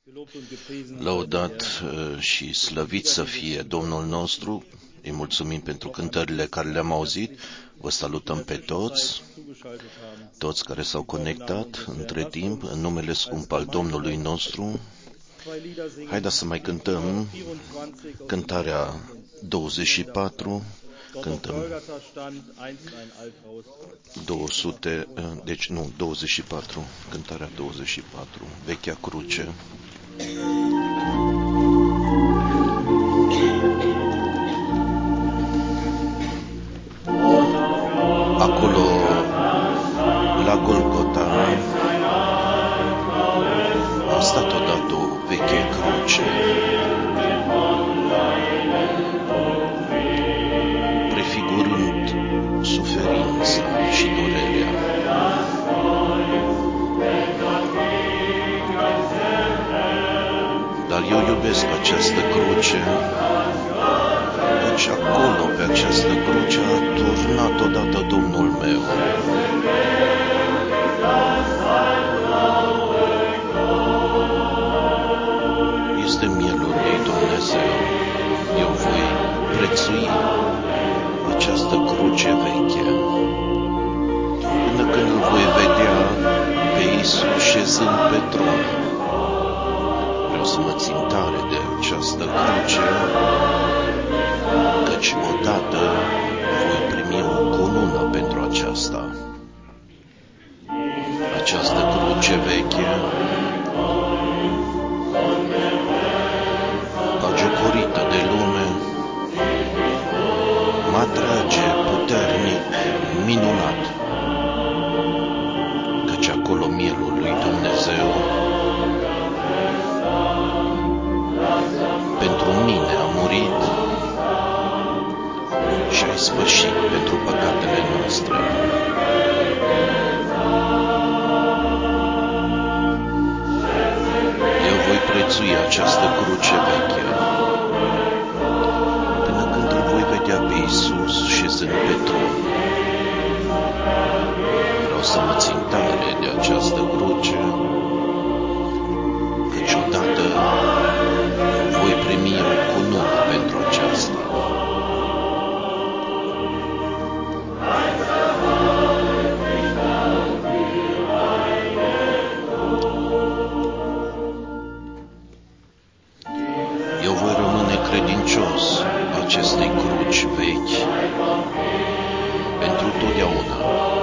Lăudat și slăvit să fie Domnul nostru. Îi mulțumim pentru cântările care le-am auzit. Vă salutăm pe toți care s-au conectat între timp, în numele scump al Domnului nostru. Haideți să mai cântăm cântarea 24, cântăm 24, cântarea 24, Vechea Cruce. Acolo, la Golgota, a stat odată o veche cruce, prefigurând suferința și durerea. Dar eu iubesc această cruce, căci acolo, pe această cruce, a turnat odată Domnul meu. Este mielul lui Dumnezeu. Eu voi prețui această cruce veche, până când îl voi vedea pe Iisus șezând pe tron. Vreau să mă țin tare de această cruce, căci odată voi primi o cunună pentru aceasta. Această cruce veche, bagiocorită de lume, mă atrage puternic, minunat, căci acolo mielul lui Dumnezeu pentru mine a murit și a ispășit pentru păcatele noastre. Eu voi prețui această cruce veche, până când îl voi vedea pe Iisus șezând pe tron. Vreau să mă țin tare de această cruce, căci odată voi primi o cunună pentru aceasta. Eu voi rămâne credincios acestei cruci vechi pentru totdeauna.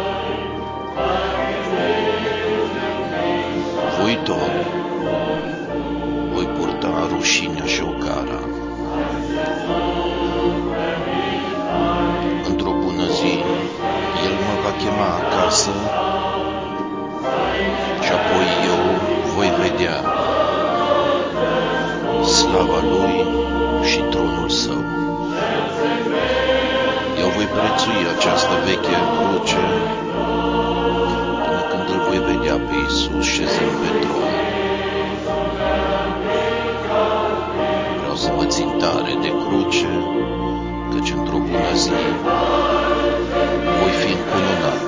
Voitor, voi purta rușinea și ocara. Într-o bună zi, El mă va chema acasă și apoi eu voi vedea slava Lui și tronul Său. Eu voi prețui această veche cruce până când îl voi vedea pe Iisus șezând pe tron. Vreau să mă țin tare de cruce, căci într-o bună zi voi fi încununat.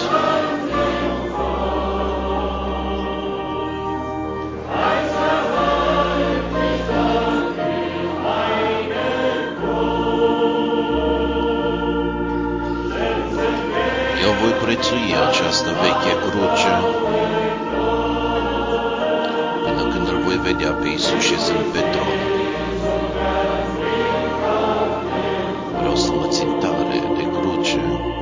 Eu voi prețui această veche cruce până când îl voi vedea pe Iisus șezând pe tron. Vreau să mă țin tare de cruce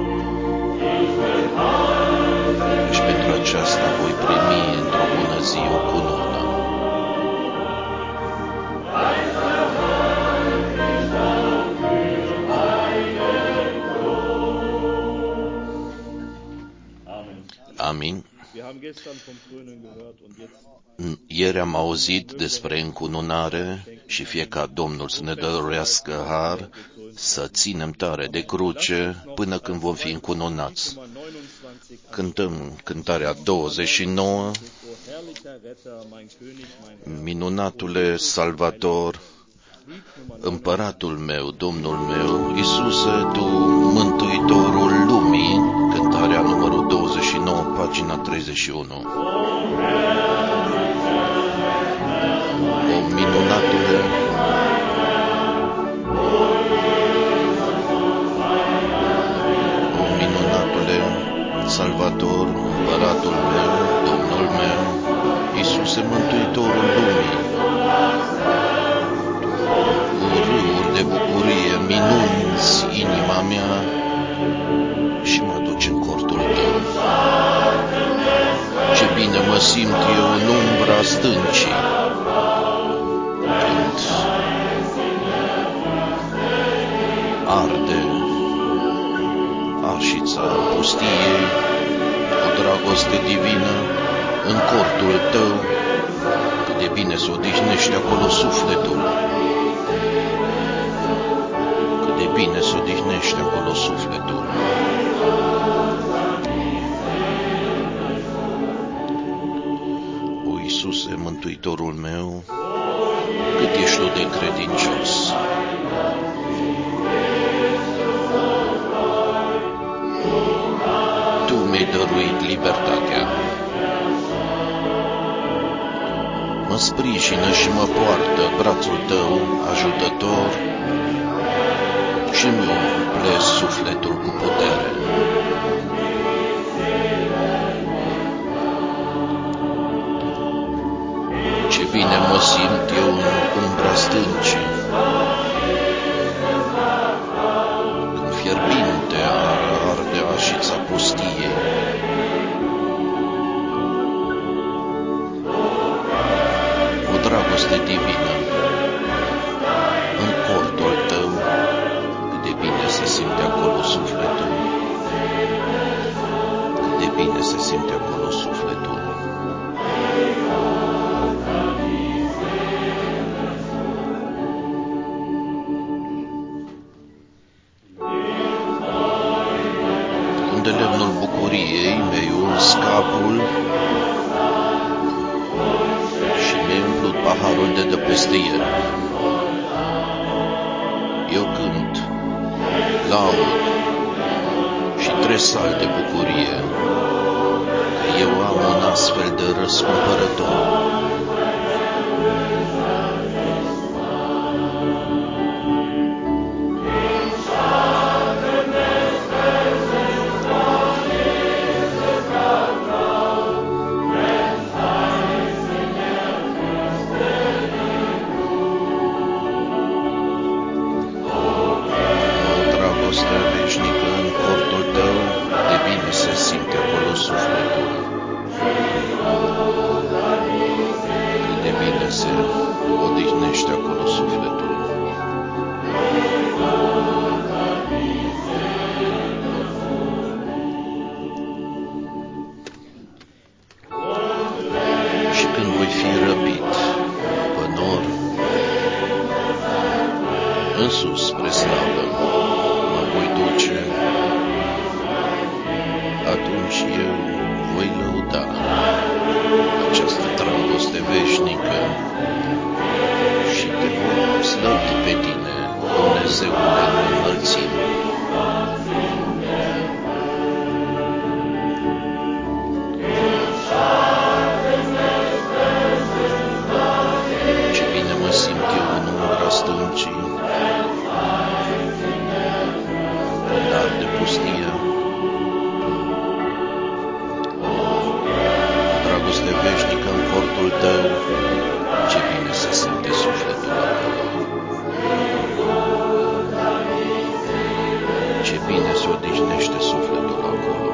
și pentru aceasta voi primi într-o bună zi o cunună. Amin. Ieri am auzit despre încununare și fie ca Domnul să ne dăruiască har să ținem tare de cruce până când vom fi încununați. Cântăm cântarea 29, Minunatule Salvator, Împăratul meu, Domnul meu, Iisuse, Tu, Mântuitorul lumii, cântarea numărul 29, pagina 31. odihnește acolo sufletul. Cât de bine se odihnește acolo sufletul. O, Iisuse, Mântuitorul meu, cât ești Tu de credincios. Tu mi-ai dăruit libertatea. Mă sprijină și mă poartă brațul Tău ajutător și mi umple sufletul cu putere. Ce bine mă simt eu în umbra stâncii, când fierbinte arde arșița pustiei. O dragoste divină, în cortul Tău, cât de bine se simte acolo sufletul, cât de bine se simte acolo sufletul. De lemnul bucuriei mi-ai uns capul și mi-ai umplut paharul de dă peste el. Eu cânt, laud și tresal de bucurie că eu am un astfel de răscumpărător. Veșnică în cortul Tău, de bine se simte acolo sufletul. Cât de bine se odihnește acolo sufletul. Și când voi fi răpit după nor, în sus spre slavă, voi duce, atunci eu voi lăuda această dragoste veșnică și Te voi slăvi pe Tine, Dumnezeule, în înălțime. Ce bine mă simt eu în umbra stâncii, de pustie. Dragoste veșnică în cortul Tău, ce bine se simte sufletul acolo. Ce bine se odihnește sufletul acolo.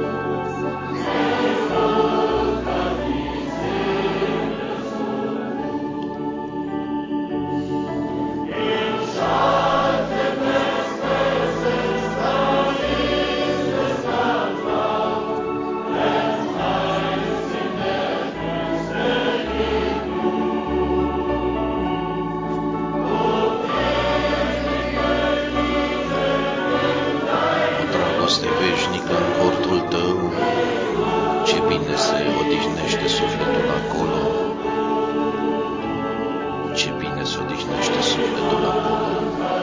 Veșnică în cortul Tău, ce bine se odihnește sufletul acolo, ce bine se odihnește sufletul acolo.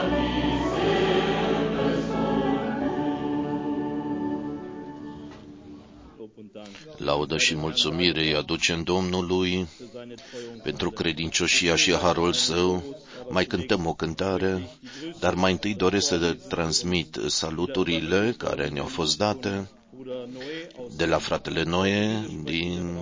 Laudă și mulțumire îi aducem Domnului pentru credincioșia și harul Său. Mai cântăm o cântare, dar mai întâi doresc să transmit saluturile care ne-au fost date de la fratele Noe din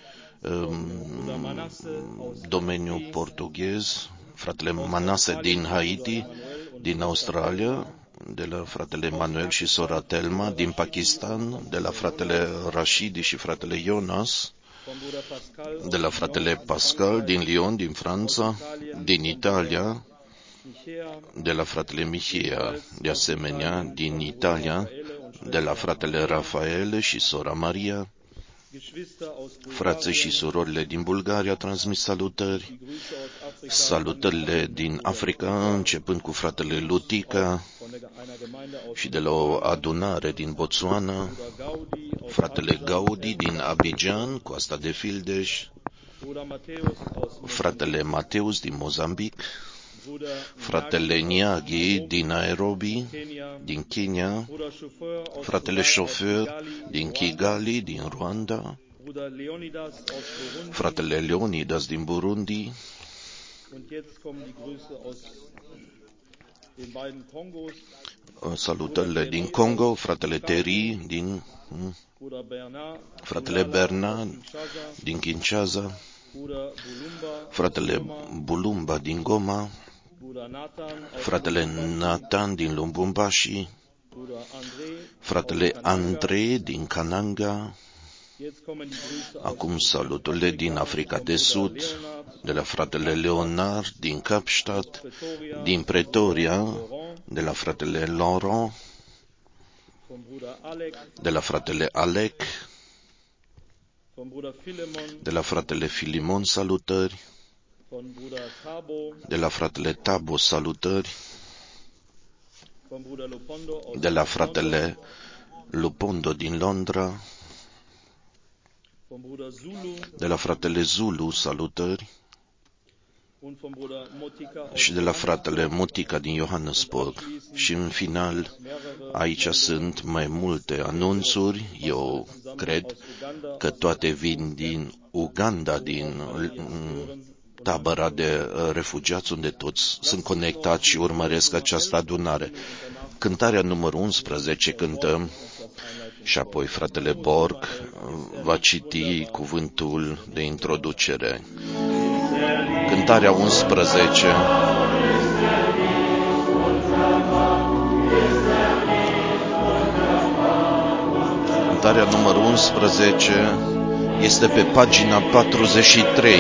domeniul portughez, fratele Manase din Haiti, din Australia, de la fratele Manuel și sora Telma, din Pakistan, de la fratele Rashidi și fratele Jonas, de la fratele Pascal din Lyon, din Franța, din Italia, de la fratele Michia, de asemenea, din Italia, de la fratele Rafael și sora Maria, Frații și surorile din Bulgaria transmit salutări. Salutările din Africa, începând cu fratele Lutica și de la o adunare din Botswana, fratele Gaudi din Abidjan, Coasta de Fildeș, fratele Mateus din Mozambic, fratele Niaghi din Nairobi, din Kenya, fratele șofer din Kigali, din Rwanda, fratele Leonidas din Burundi, salutările din Congo, fratele Terry din fratele Bernard din Kinshasa, fratele Bulumba din Goma, fratele Nathan din Lubumbashi, fratele Andrei din Kananga. Acum saluturile din Africa de Sud, de la fratele Leonard din Kapstadt, din Pretoria, de la fratele Laurent, de la fratele Alec, de la fratele Filimon salutări, de la fratele Tabo salutări, de la fratele Lupondo din Londra, de la fratele Zulu salutări și de la fratele Mutica din Johannesburg. Și în final, aici sunt mai multe anunțuri. Eu cred că toate vin din Uganda, din tabăra de refugiați, unde toți sunt conectați și urmăresc această adunare. Cântarea numărul 11 cântăm și apoi fratele Borg va citi cuvântul de introducere. Cântarea 11. Cântarea numărul 11 este pe pagina 43.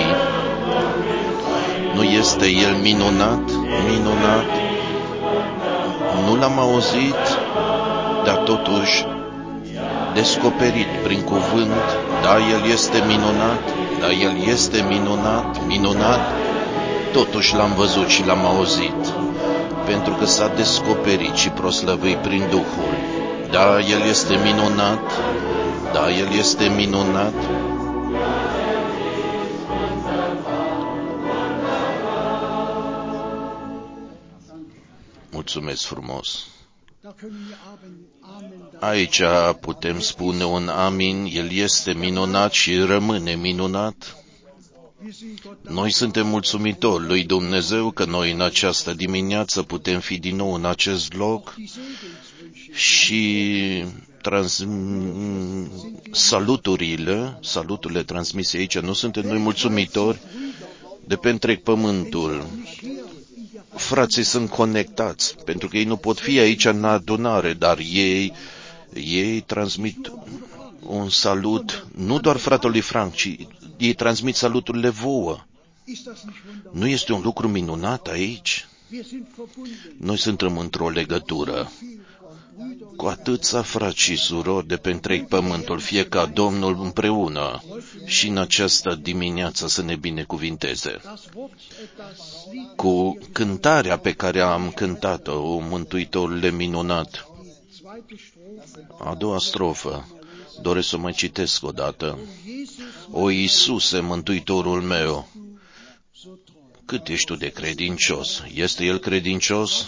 Nu este el minunat? Minunat? Nu l-am auzit, dar totuși descoperit prin cuvânt. Da, el este minunat, da, el este minunat, minunat. Totuși l-am văzut și l-am auzit, pentru că s-a descoperit și proslăvit prin Duhul. Da, el este minunat, da, el este minunat. Mulțumesc frumos. Aici putem spune un amin, el este minunat și rămâne minunat. Noi suntem mulțumitori lui Dumnezeu că noi în această dimineață putem fi din nou în acest loc și saluturile transmise aici. Nu suntem noi mulțumitori de pe întreg pământul. Frații sunt conectați, pentru că ei nu pot fi aici în adunare, dar ei transmit un salut, nu doar fratelui Frank, ci ei transmit saluturile vouă. Nu este un lucru minunat aici? Noi suntem într-o legătură cu atâția frați și surori de pe întreg pământul, fie ca Domnul împreună și în această dimineață să ne binecuvinteze. Cu cântarea pe care am cântat-o, Mântuitorule minunat, a doua strofă, doresc să mă citesc odată. O Iisuse, Mântuitorul meu, cât ești tu de credincios? Este El credincios?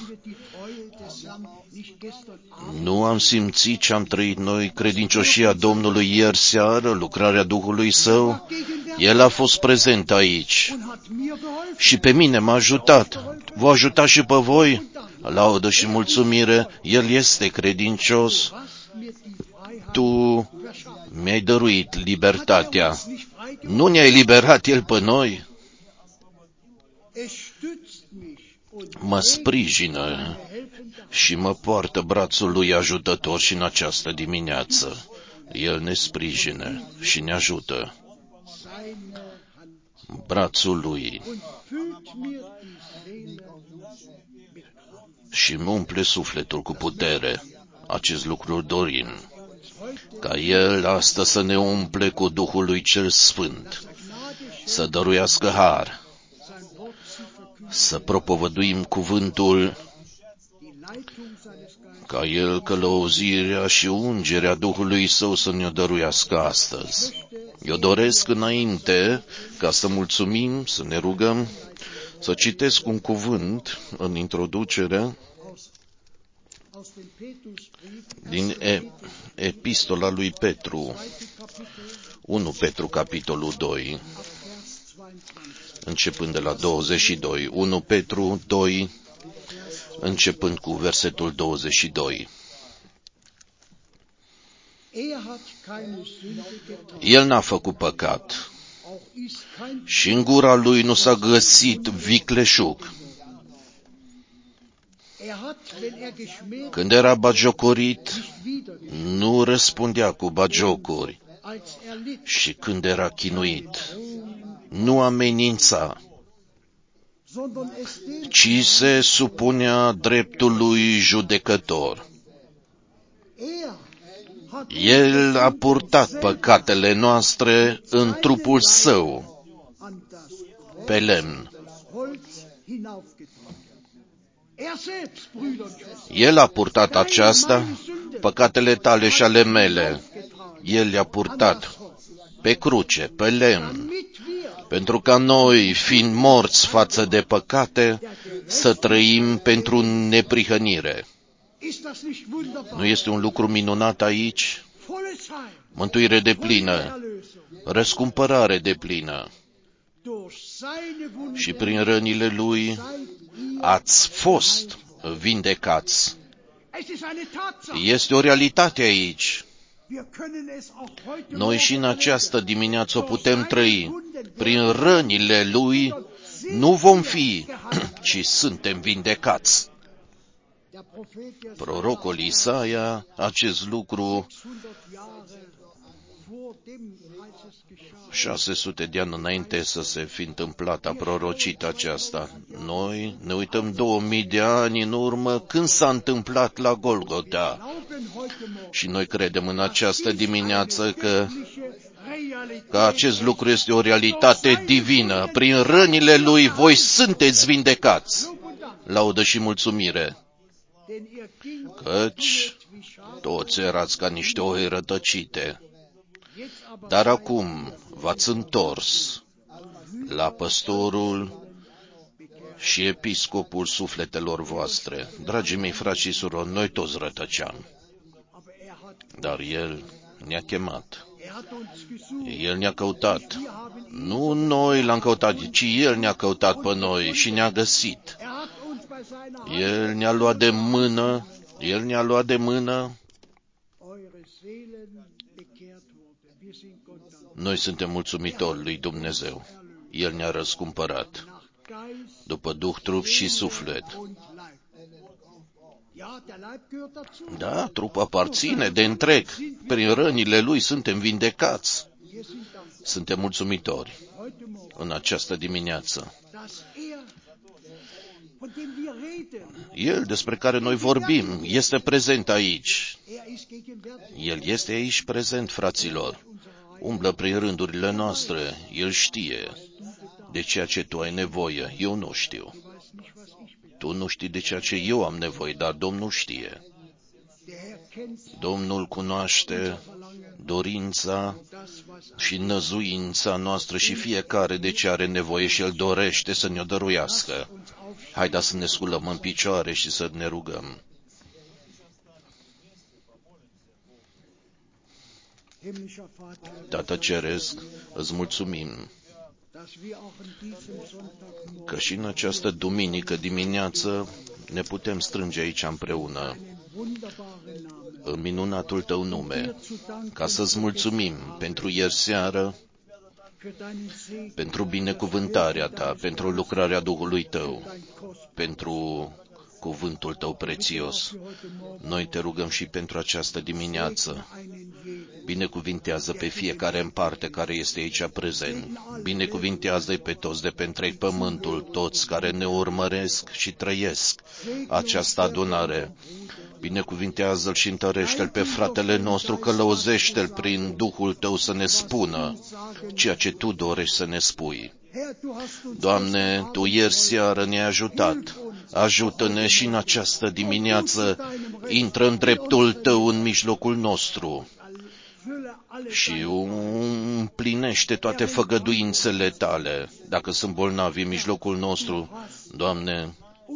Nu am simțit ce am trăit noi, credincioșia Domnului ieri seară, lucrarea Duhului Său? El a fost prezent aici și pe mine m-a ajutat. Vă ajuta și pe voi? Laudă și mulțumire, El este credincios. Tu mi-ai dăruit libertatea. Nu ne-a eliberat El pe noi? Mă sprijină și mă poartă brațul lui ajutător și în această dimineață. El ne sprijină și ne ajută. Brațul lui și îmi umple sufletul cu putere. Acest lucru dorim. ca El astăzi să ne umple cu Duhul lui cel Sfânt, să dăruiască har, să propovăduim cuvântul, ca El călăuzirea și ungerea Duhului Său să ne-o dăruiască astăzi. Eu doresc înainte, ca să mulțumim, să ne rugăm, să citesc un cuvânt în introducere din epistola lui Petru, 1 Petru, capitolul 2, începând de la 22, 1 Petru 2, începând cu versetul 22. El n-a făcut păcat și în gura lui nu s-a găsit vicleșug. Când era bagiocorit, nu răspundea cu bagiocuri, și când era chinuit, nu amenința, ci se supunea dreptului judecător. El a purtat păcatele noastre în trupul său, pe lemn. El a purtat aceasta, păcatele tale și ale mele. El le-a purtat pe cruce, pe lemn, pentru ca noi, fiind morți față de păcate, să trăim pentru neprihănire. Nu este un lucru minunat aici? Mântuire deplină, răscumpărare deplină. Și prin rănile Lui ați fost vindecați. Este o realitate aici. Noi și în această dimineață o putem trăi. Prin rănile Lui nu vom fi, ci suntem vindecați. Prorocul Isaia, acest lucru 600 de ani înainte să se fi întâmplat, a prorocit aceasta. Noi ne uităm 2000 de ani în urmă când s-a întâmplat la Golgota. Și noi credem în această dimineață că acest lucru este o realitate divină. Prin rănile Lui voi sunteți vindecați. Laudă și mulțumire. Căci toți erați ca niște oi rătăcite. Dar acum v-ați întors la păstorul și episcopul sufletelor voastre. Dragii mei frați și surori, noi toți rătăceam, dar El ne-a chemat. El ne-a căutat. Nu noi L-am căutat, ci El ne-a căutat pe noi și ne-a găsit. El ne-a luat de mână, El ne-a luat de mână. Noi suntem mulțumitori lui Dumnezeu. El ne-a răscumpărat după Duh, trup și suflet. Da, trupul aparține de întreg. Prin rănile Lui suntem vindecați. Suntem mulțumitori în această dimineață. El despre care noi vorbim este prezent aici. El este aici prezent, fraților. Umblă prin rândurile noastre. El știe de ceea ce tu ai nevoie. Eu nu știu. Tu nu știi de ceea ce eu am nevoie, dar Domnul știe. Domnul cunoaște dorința și năzuința noastră și fiecare de ce are nevoie și El dorește să ne-o dăruiască. Haideți să ne sculăm în picioare și să ne rugăm. Tată Ceresc, îți mulțumim că și în această duminică dimineață ne putem strânge aici împreună în minunatul Tău nume, ca să-ți mulțumim pentru ieri seară, pentru binecuvântarea Ta, pentru lucrarea Duhului Tău, pentru cuvântul Tău prețios. Noi Te rugăm și pentru această dimineață. Binecuvintează pe fiecare în parte care este aici prezent. Binecuvintează-i pe toți de pe întreg pământul, toți care ne urmăresc și trăiesc această adunare. Binecuvintează-l și întărește-l pe fratele nostru, călăuzește-l prin Duhul Tău să ne spună ceea ce Tu dorești să ne spui. Doamne, Tu ieri seară ne-ai ajutat. Ajută-ne și în această dimineață. Intră în dreptul Tău în mijlocul nostru și împlinește toate făgăduințele Tale. Dacă sunt bolnavi în mijlocul nostru, Doamne,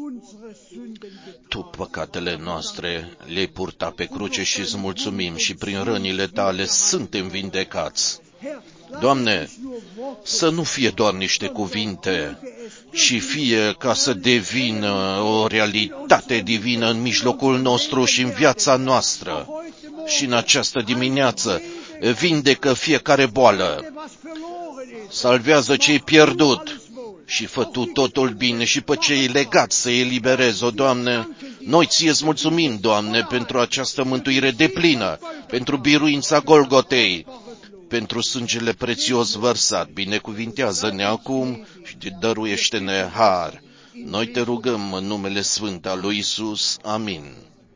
Tu păcatele noastre le-ai purtat pe cruce și îți mulțumim și prin rănile Tale suntem vindecați. Doamne, să nu fie doar niște cuvinte, ci fie ca să devină o realitate divină în mijlocul nostru și în viața noastră. Și în această dimineață vindecă fiecare boală, salvează ce-i pierdut și fă Tu totul bine și pe cei legați să-i eliberezi, o Doamne. Noi Ție-ți mulțumim, Doamne, pentru această mântuire deplină, pentru biruința Golgotei, pentru sângele prețios vărsat. Binecuvintează-ne acum și dăruiește-ne har. Noi Te rugăm în numele sfânt al lui Iisus. Amin.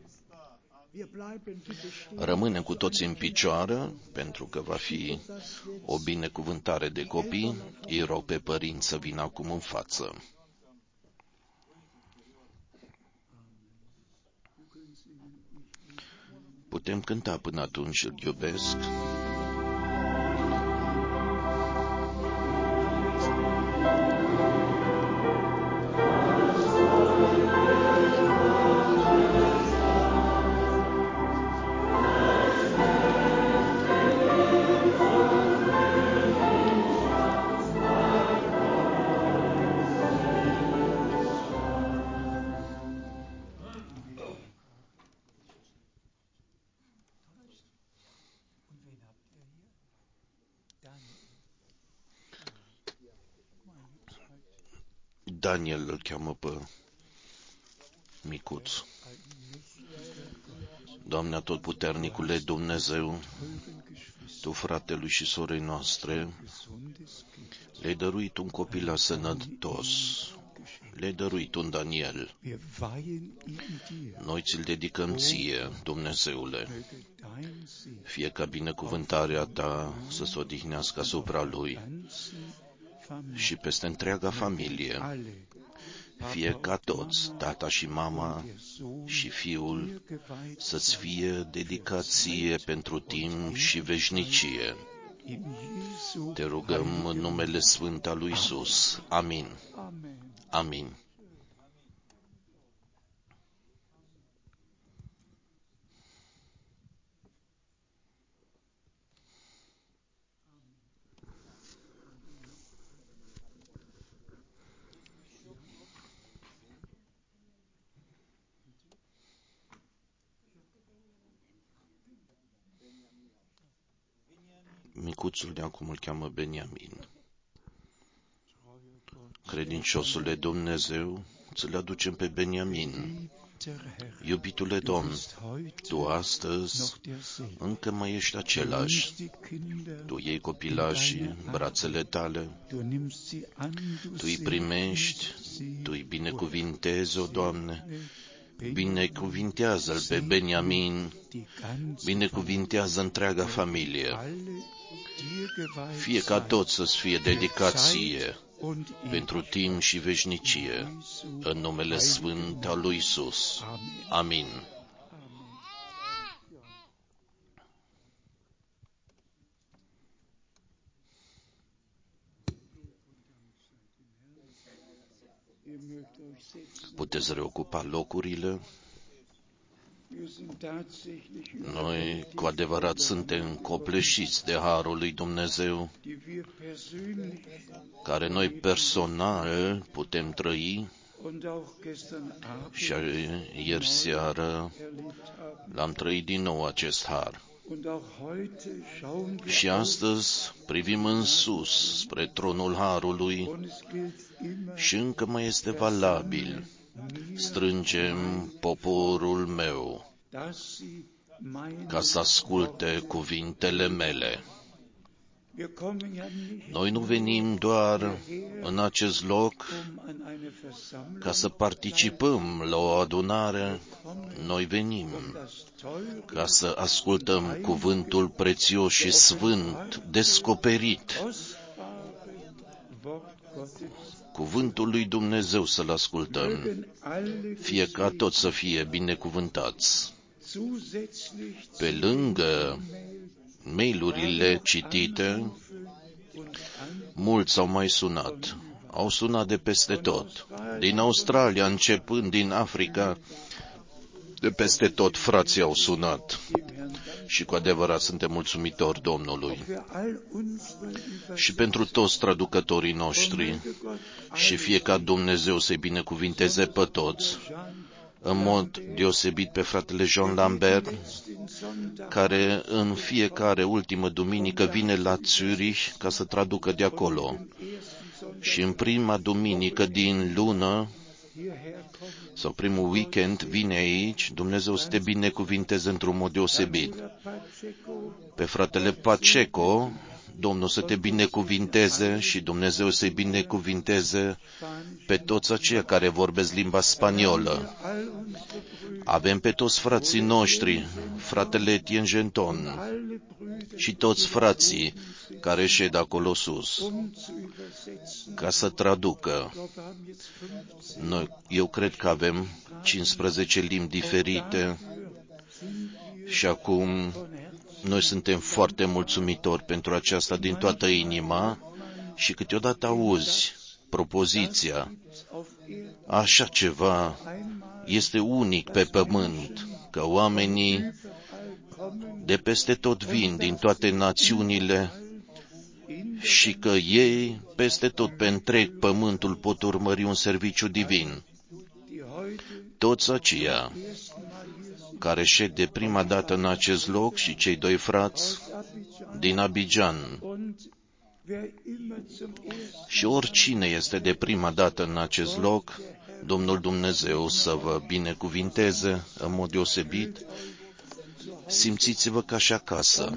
Rămânem cu toții în picioară, pentru că va fi o binecuvântare de copii. Îi rog pe părinți să vină acum în față. Putem cânta până atunci, Îl iubesc. Daniel îl cheamă pe micuț. Doamne Atotputernicule Dumnezeu, Tu, fratelui și sorei noastre, le-ai dăruit un copil sănătos, le-ai dăruit un Daniel. Noi ți-l dedicăm Ție, Dumnezeule. Fie ca binecuvântarea Ta să se odihnească asupra lui și peste întreaga familie. Fie ca toți, tata și mama și fiul, să-ți fie dedicație pentru timp și veșnicie. Te rugăm în numele sfânt al lui Iisus. Amin. Amin. Micuțul de acum îl cheamă Beniamin. Credinciosule Dumnezeu, ți-l aducem pe Beniamin. Iubitule Domn, Tu astăzi încă mai ești același. Tu iei copilașii în brațele Tale, Tu îi primești, Tu îi binecuvintezi, o Doamne. Binecuvintează-l pe Beniamin, binecuvintează întreaga familie. Fie ca toți să-ți fie dedicație pentru timp și veșnicie, în numele sfânt al lui Iisus. Amin. Puteți reocupa locurile. Noi cu adevărat suntem copleșiți de harul lui Dumnezeu, care noi personal putem trăi, și ieri seară l-am trăit din nou acest har. Și astăzi privim în sus spre tronul harului și încă mai este valabil strângem poporul meu ca să asculte cuvintele mele. Noi nu venim doar în acest loc ca să participăm la o adunare, noi venim ca să ascultăm cuvântul prețios și sfânt, descoperit, cuvântul lui Dumnezeu să-l ascultăm, fie ca toți să fie binecuvântați. Pe lângă mail-urile citite, mulți au mai sunat. Au sunat de peste tot. Din Australia, începând din Africa, de peste tot frații au sunat. Și cu adevărat suntem mulțumitori Domnului. Și pentru toți traducătorii noștri. Și fie ca Dumnezeu să-i binecuvinteze pe toți. În mod deosebit pe fratele Jean Lambert, care în fiecare ultimă duminică vine la Zurich ca să traducă de acolo. Și în prima duminică din lună, sau primul weekend, vine aici, Dumnezeu să te binecuvinteze într-un mod deosebit. Pe fratele Pacheco, Domnul să te binecuvinteze și Dumnezeu să-i binecuvinteze pe toți aceia care vorbesc limba spaniolă. Avem pe toți frații noștri, fratele Etienne Genton și toți frații care șed acolo sus, ca să traducă. Eu cred că avem 15 limbi diferite și acum noi suntem foarte mulțumitori pentru aceasta din toată inima și câteodată auzi propoziția, așa ceva este unic pe pământ, că oamenii de peste tot vin, din toate națiunile, și că ei, peste tot pe întreg pământul, pot urmări un serviciu divin. Toți aceia care șed de prima dată în acest loc și cei doi frați din Abidjan. Și oricine este de prima dată în acest loc, Domnul Dumnezeu să vă binecuvinteze în mod deosebit. Simțiți-vă ca și acasă.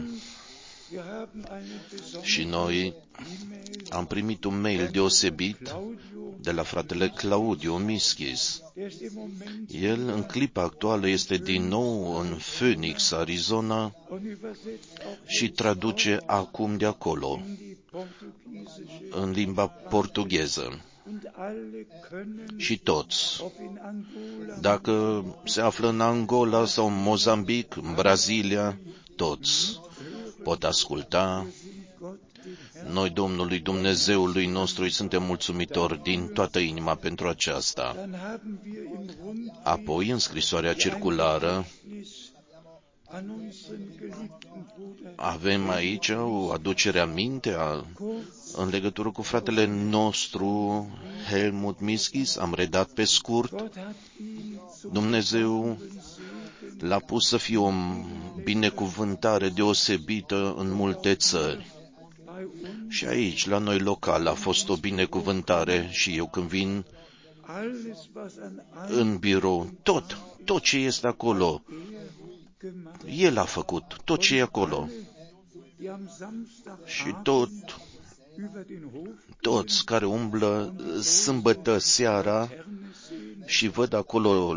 Și noi am primit un mail deosebit de la fratele Claudio Mischis. El, în clipa actuală, este din nou în Phoenix, Arizona, și traduce acum de acolo, în limba portugheză. Și toți, dacă se află în Angola sau în Mozambic, în Brazilia, toți pot asculta. Noi, Domnului Dumnezeului nostru, îi suntem mulțumitori din toată inima pentru aceasta. Apoi, în scrisoarea circulară, avem aici o aducere aminte în legătură cu fratele nostru, Helmut Mischis. Am redat pe scurt. Dumnezeu l-a pus să fie o binecuvântare deosebită în multe țări. Și aici, la noi local, a fost o binecuvântare și eu când vin în birou, tot ce este acolo, el a făcut, tot ce e acolo. Și toți care umblă sâmbătă seara și văd acolo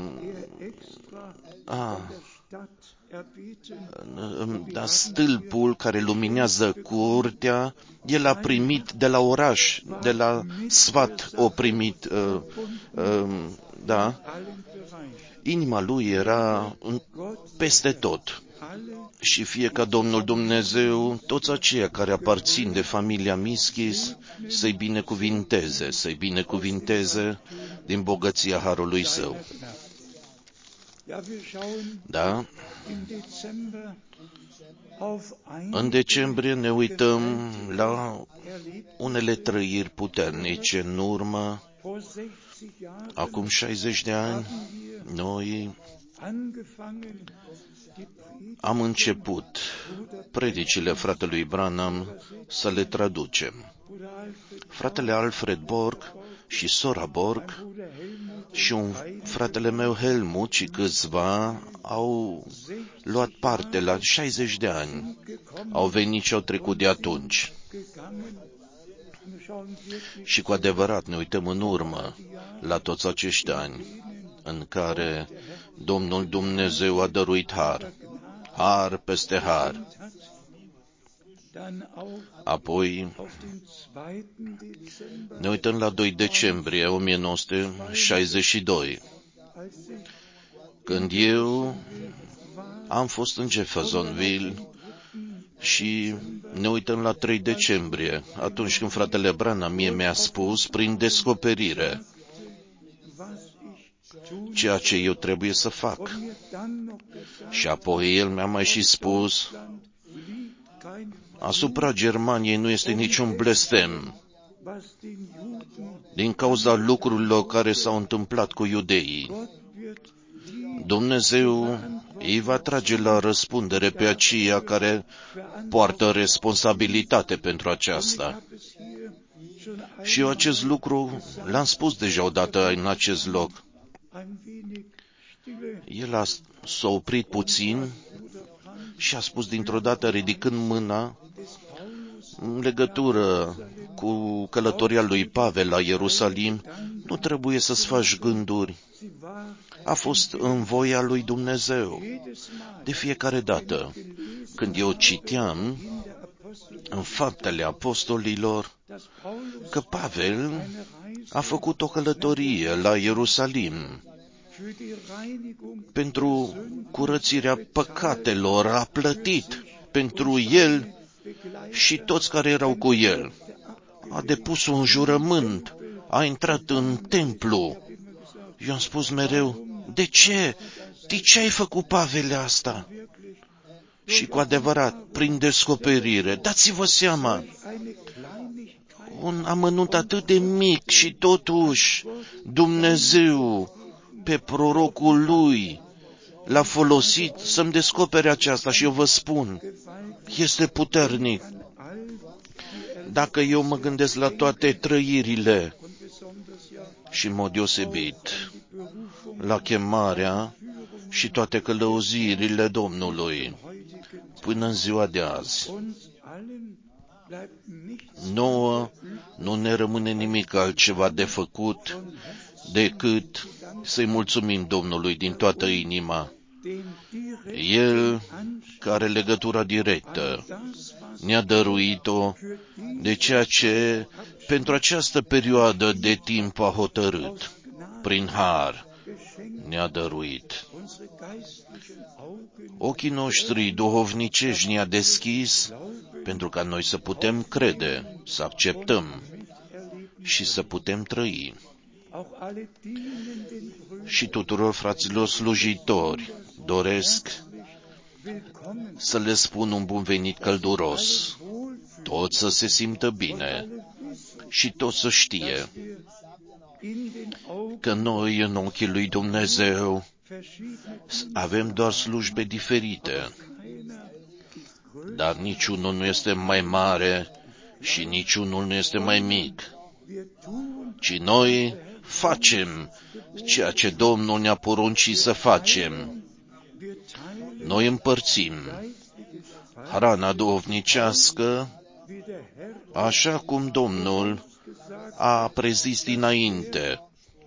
stâlpul care luminează curtea, el a primit de la oraș, de la sfat, o primit, inima lui era peste tot. Și fie ca Domnul Dumnezeu, toți aceia care aparțin de familia Mischis, să-i binecuvinteze din bogăția harului său. Da? În decembrie ne uităm la unele trăiri puternice. În urmă, acum 60 de ani, noi am început predicile fratelui Branham să le traducem. Fratele Alfred Borg și sora Borg și fratele meu Helmut și câțiva au luat parte la 60 de ani. Au venit și au trecut de atunci. Și cu adevărat ne uităm în urmă la toți acești ani în care Domnul Dumnezeu a dăruit har, har peste har. Apoi ne uităm la 2 decembrie 1962, când eu am fost în Jeffersonville și ne uităm la 3 decembrie, atunci când fratele Branham mi-a spus prin descoperire ceea ce eu trebuie să fac. Și apoi el mi-a mai și spus, asupra Germaniei nu este niciun blestem din cauza lucrurilor care s-au întâmplat cu iudeii. Dumnezeu îi va trage la răspundere pe aceia care poartă responsabilitate pentru aceasta. Și eu acest lucru l-am spus deja odată în acest loc. El s-a oprit puțin și a spus dintr-o dată, ridicând mâna, în legătură cu călătoria lui Pavel la Ierusalim, nu trebuie să-ți faci gânduri. A fost în voia lui Dumnezeu. De fiecare dată, când eu citeam în Faptele Apostolilor că Pavel a făcut o călătorie la Ierusalim pentru curățirea păcatelor, a plătit pentru el și toți care erau cu el. A depus un jurământ, a intrat în templu. Eu am spus mereu, de ce? De ce ai făcut, Pavele, asta? Și cu adevărat, prin descoperire, dați-vă seama, un amănunt atât de mic și totuși Dumnezeu, pe prorocul lui, l-a folosit să-mi descopere aceasta și eu vă spun, este puternic. Dacă eu mă gândesc la toate trăirile și în mod deosebit la chemarea și toate călăuzirile Domnului până în ziua de azi, nouă nu ne rămâne nimic altceva de făcut decât să-i mulțumim Domnului din toată inima. El, care are legătura directă, ne-a dăruit-o de ceea ce pentru această perioadă de timp a hotărât. Prin har ne-a dăruit. Ochii noștri duhovnicești ne-a deschis pentru ca noi să putem crede, să acceptăm și să putem trăi. Și tuturor fraților slujitori doresc să le spun un bun venit călduros, toți să se simtă bine și toți să știe că noi în ochii lui Dumnezeu avem doar slujbe diferite, dar niciunul nu este mai mare și niciunul nu este mai mic, ci noi facem ceea ce Domnul ne-a poruncit să facem. Noi împărțim hrana duhovnicească așa cum Domnul a prezis dinainte,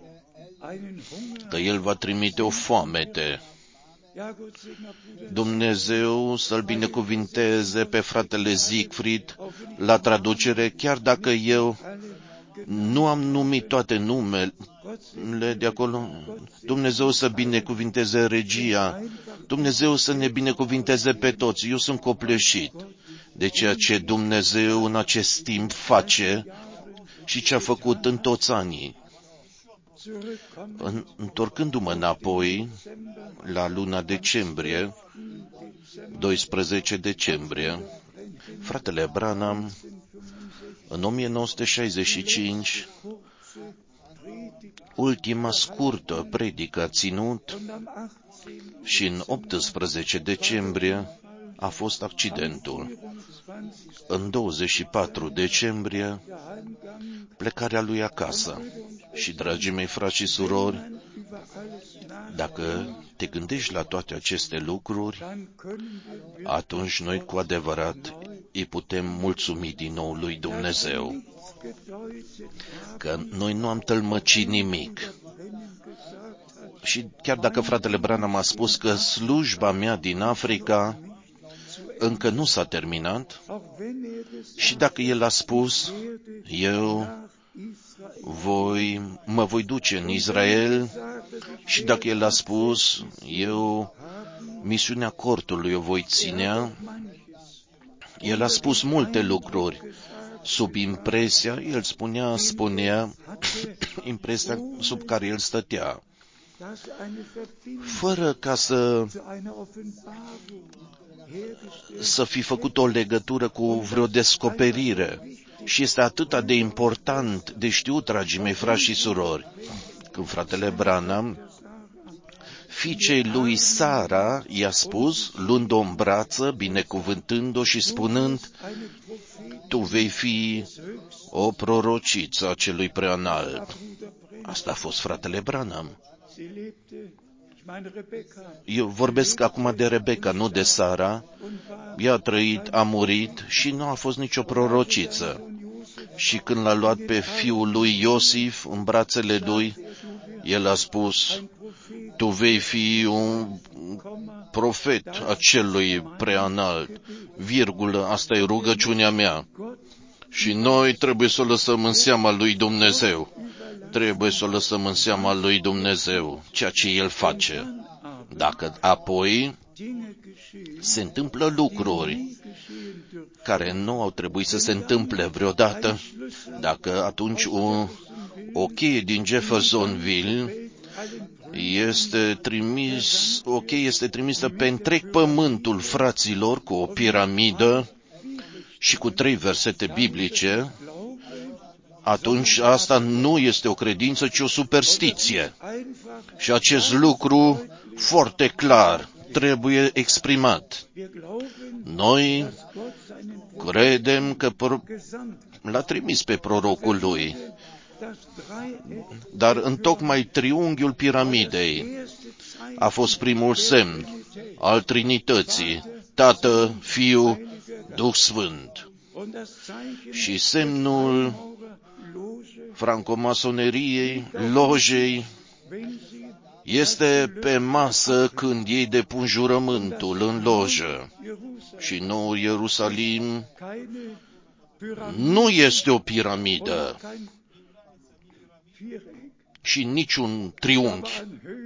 că El va trimite o foamete. Dumnezeu să-l binecuvinteze pe fratele Siegfried la traducere, chiar dacă eu nu am numit toate numele de acolo. Dumnezeu să binecuvinteze regia, Dumnezeu să ne binecuvinteze pe toți. Eu sunt copleșit de ceea ce Dumnezeu în acest timp face și ce a făcut în toți anii. Întorcându-mă înapoi la luna decembrie, 12 decembrie, fratele Branham, în 1965, ultima scurtă predică a ținut și în 18 decembrie a fost accidentul. În 24 decembrie, plecarea lui acasă. Și, dragii mei frați și surori, dacă te gândești la toate aceste lucruri, atunci noi cu adevărat îi putem mulțumi din nou lui Dumnezeu, că noi nu am tălmăcit nimic. Și chiar dacă fratele Branham a spus că slujba mea din Africa încă nu s-a terminat, și dacă el a spus, eu mă voi duce în Israel, și dacă el a spus, eu misiunea cortului o voi ținea, el a spus multe lucruri. Sub impresia, el spunea impresia sub care el stătea, fără ca să fi făcut o legătură cu vreo descoperire. Și este atât de important de știut, dragii mei frați și surori, când fratele Branham fiicei lui Sara i-a spus, luând-o în brață, binecuvântând-o și spunând, tu vei fi o prorociță a celui preanalt. Asta a fost fratele Branham. Eu vorbesc acum de Rebecca, nu de Sara. Ea a trăit, a murit și nu a fost nicio prorociță. Și când l-a luat pe fiul lui Iosif în brațele lui, el a spus, tu vei fi un profet a celui preanalt, virgulă, asta e rugăciunea mea. Și noi trebuie să o lăsăm în seama lui Dumnezeu. Trebuie să o lăsăm în seama lui Dumnezeu, ceea ce El face. Dacă apoi se întâmplă lucruri care nu au trebuit să se întâmple vreodată, dacă atunci o cheie din Jeffersonville este trimisă pe întreg pământul fraților cu o piramidă și cu 3 versete biblice, atunci asta nu este o credință, ci o superstiție. Și acest lucru foarte clar trebuie exprimat. Noi credem că l-a trimis pe prorocul lui, dar întocmai triunghiul piramidei a fost primul semn al Trinității, Tată, Fiu, Duh Sfânt. Și semnul francomasoneriei, lojei, este pe masă când ei depun jurământul în lojă. Și Noul Ierusalim nu este o piramidă și niciun triunghi.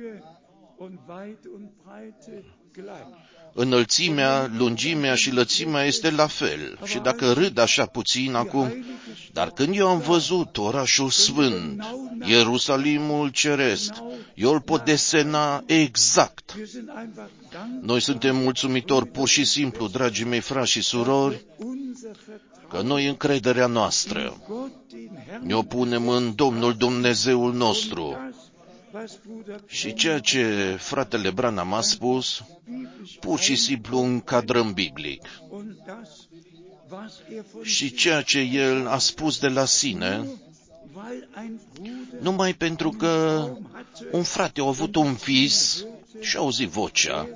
Înălțimea, lungimea și lățimea este la fel. Și dacă râd așa puțin acum, dar când eu am văzut orașul sfânt, Ierusalimul ceresc, eu îl pot desena exact. Noi suntem mulțumitori pur și simplu, dragii mei frați și surori, că noi încrederea noastră ne-o punem în Domnul Dumnezeul nostru. Și ceea ce fratele Branham a spus, pur și simplu un cadrăm biblic. Și ceea ce el a spus de la sine, numai pentru că un frate a avut un vis și a auzit vocea,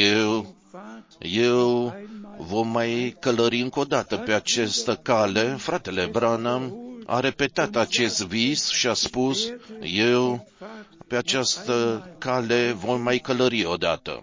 eu vom mai călări încă o dată pe această cale. Fratele Branham a repetat acest vis și a spus, eu pe această cale vom mai călări odată.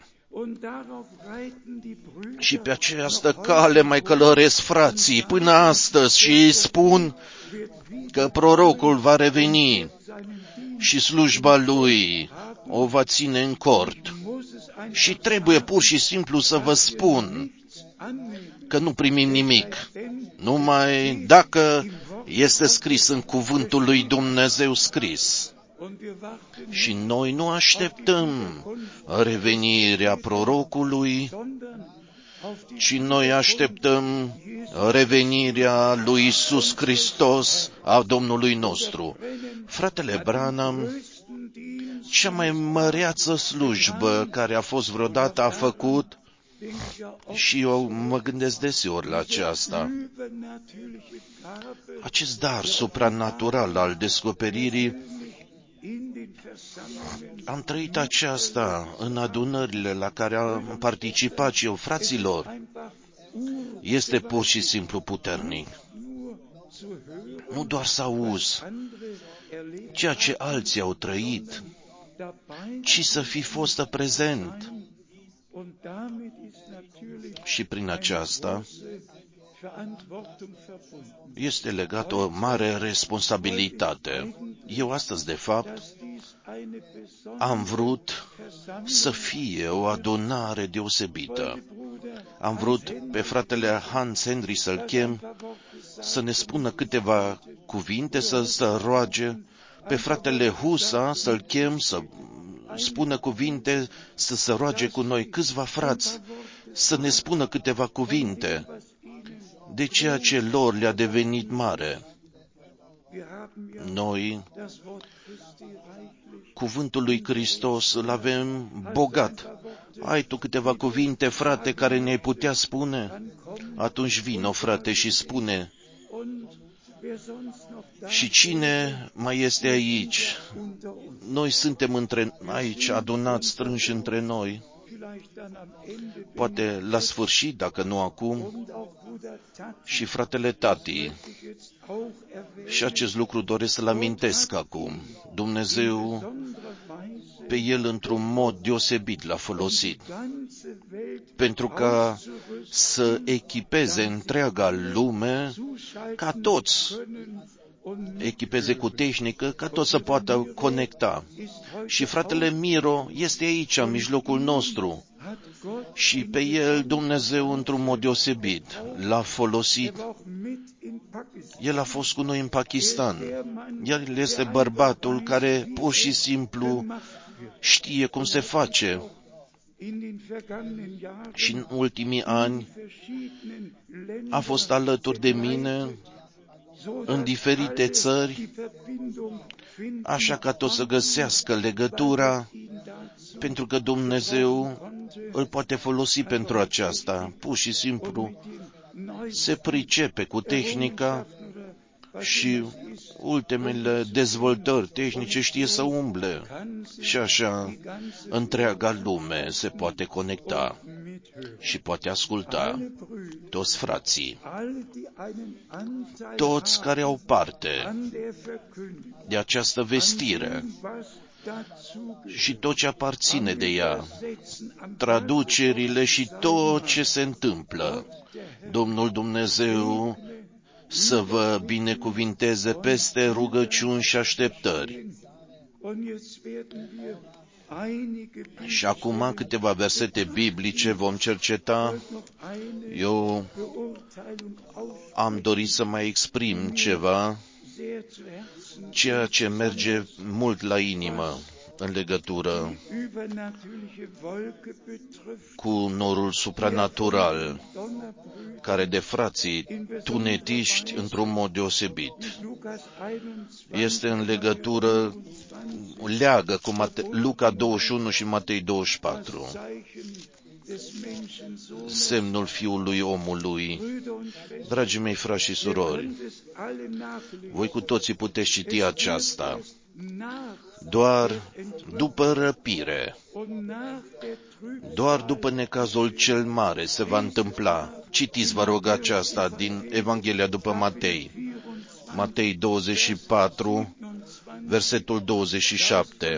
Și pe această cale mai călăresc frații până astăzi și îi spun că prorocul va reveni și slujba lui o va ține în cort. Și trebuie pur și simplu să vă spun că nu primim nimic, numai dacă este scris în cuvântul lui Dumnezeu scris. Și noi nu așteptăm revenirea prorocului, ci noi așteptăm revenirea lui Iisus Hristos, a Domnului nostru. Fratele Branham, cea mai măreață slujbă care a fost vreodată a făcut, și eu mă gândesc deseori la aceasta, acest dar supranatural al descoperirii Am trăit aceasta în adunările la care am participat și eu, fraților. Este pur și simplu puternic. Nu doar să auzi ceea ce alții au trăit, ci să fi fost prezent. Și prin aceasta este legată o mare responsabilitate. Eu astăzi, de fapt, am vrut să fie o adunare deosebită. Am vrut pe fratele Hans Henry să-l chem să ne spună câteva cuvinte, să se roage, pe fratele Husa să-l chem să spună cuvinte, să se roage cu noi, câțiva frați, să ne spună câteva cuvinte de ceea ce lor le-a devenit mare. Noi, cuvântul lui Hristos îl avem bogat. Ai tu câteva cuvinte, frate, care ne-ai putea spune? Atunci vino, frate, și spune. Și cine mai este aici? Noi suntem aici adunați, strânși între noi. Poate la sfârșit, dacă nu acum, și fratele Tati. Și acest lucru doresc să-l amintesc acum. Dumnezeu pe el într-un mod deosebit l-a folosit pentru ca să echipeze întreaga lume, ca toți, echipeze cu tehnică, ca toți să poată conecta. Și fratele Miro este aici, în mijlocul nostru. Și pe el Dumnezeu într-un mod deosebit l-a folosit. El a fost cu noi în Pakistan. El este bărbatul care pur și simplu știe cum se face. Și în ultimii ani a fost alături de mine în diferite țări, așa ca tot să găsească legătura, pentru că Dumnezeu îl poate folosi pentru aceasta. Pur și simplu se pricepe cu tehnica și ultimele dezvoltări tehnice știe să umble. Și așa, întreaga lume se poate conecta și poate asculta. Toți frații, toți care au parte de această vestire și tot ce aparține de ea, traducerile și tot ce se întâmplă. Domnul Dumnezeu să vă binecuvinteze peste rugăciuni și așteptări. Și acum câteva versete biblice vom cerceta. Eu am dorit să mai exprim ceva, ceea ce merge mult la inimă în legătură cu norul supranatural, care de frații tunetiști într-un mod deosebit. Este în legătură, leagă cu Luca 21 și Matei 24. Semnul Fiului Omului. Dragii mei frați și surori, voi cu toții puteți citi aceasta. Doar după răpire, doar după necazul cel mare se va întâmpla. Citiți, vă rog, aceasta din Evanghelia după Matei. Matei 24, versetul 27.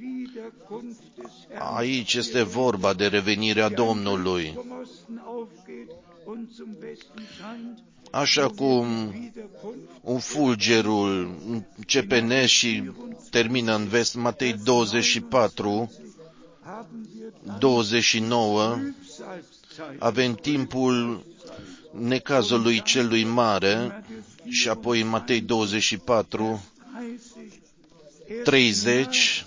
Aici este vorba de revenirea Domnului. Așa cum un fulgerul începe în est și termină în vest, Matei 24, 29, avem timpul necazului celui mare și apoi în Matei 24, 30,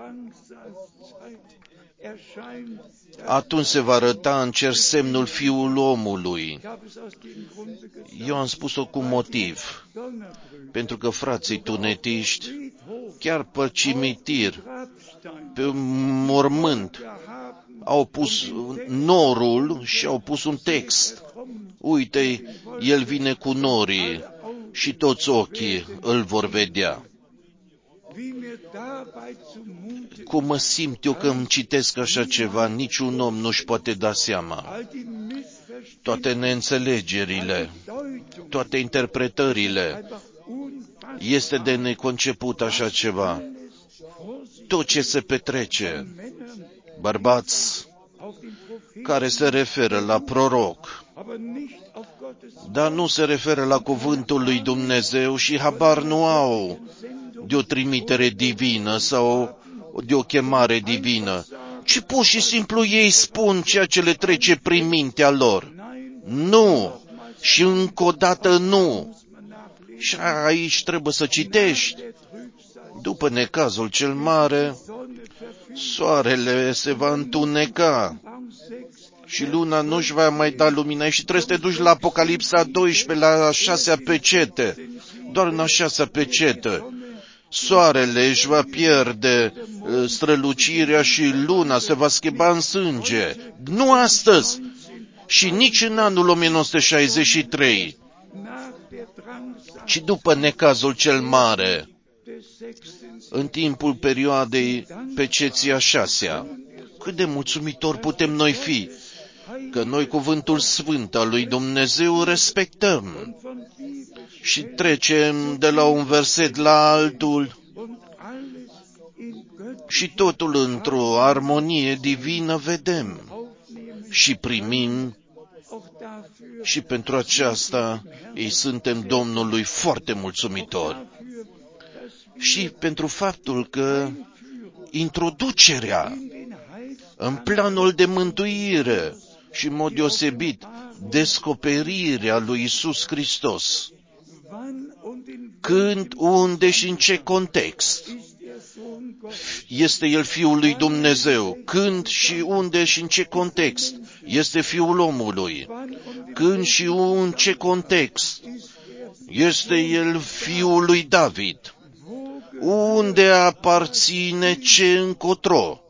atunci se va arăta în cer semnul Fiul Omului. Eu am spus-o cu motiv, pentru că frații tunetiști, chiar pe cimitir, pe mormânt, au pus norul și au pus un text. Uite, el vine cu norii și toți ochii îl vor vedea. Cum mă simt eu când îmi citesc așa ceva, niciun om nu-și poate da seama. Toate neînțelegerile, toate interpretările, este de neconceput așa ceva. Tot ce se petrece, bărbați care se referă la proroc, dar nu se referă la cuvântul lui Dumnezeu și habar nu au de o trimitere divină sau de o chemare divină, ci pur și simplu ei spun ceea ce le trece prin mintea lor. Nu! Și încă o dată nu! Și aici trebuie să citești. După necazul cel mare, soarele se va întuneca și luna nu-și va mai da lumina și trebuie să te duci la Apocalipsa 12, la a 6-a pecete. Doar în a 6-a pecetă. Soarele își va pierde strălucirea și luna se va schimba în sânge. Nu astăzi și nici în anul 1963, ci după necazul cel mare, în timpul perioadei peceții a 6-a. Cât de mulțumitori putem noi fi, că noi cuvântul sfânt al lui Dumnezeu respectăm și trecem de la un verset la altul și totul într-o armonie divină vedem și primim și pentru aceasta îi suntem Domnului foarte mulțumitori. Și pentru faptul că introducerea în planul de mântuire și, în mod deosebit, descoperirea lui Iisus Hristos. Când, unde și în ce context este El Fiul lui Dumnezeu? Când și unde și în ce context este Fiul omului? Când și în ce context este El Fiul lui David? Unde aparține ce încotro?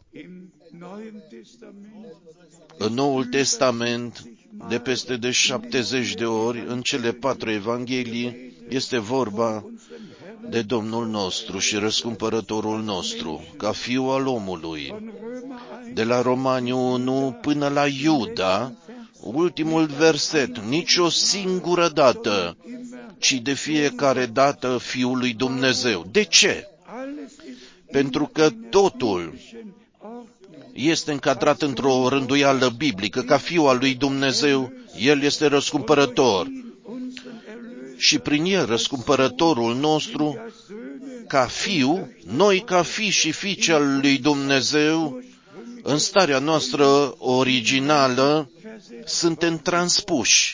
În Noul Testament, de peste de 70 de ori, în cele 4 evanghelii, este vorba de Domnul nostru și răscumpărătorul nostru, ca Fiu al omului. De la Romani 1 până la Iuda, ultimul verset, nici o singură dată, ci de fiecare dată Fiul lui Dumnezeu. De ce? Pentru că totul este încadrat într-o rânduială biblică, ca Fiul al lui Dumnezeu, El este răscumpărător. Și prin El, răscumpărătorul nostru, ca Fiu, noi ca fi și fiice al lui Dumnezeu, în starea noastră originală, suntem transpuși.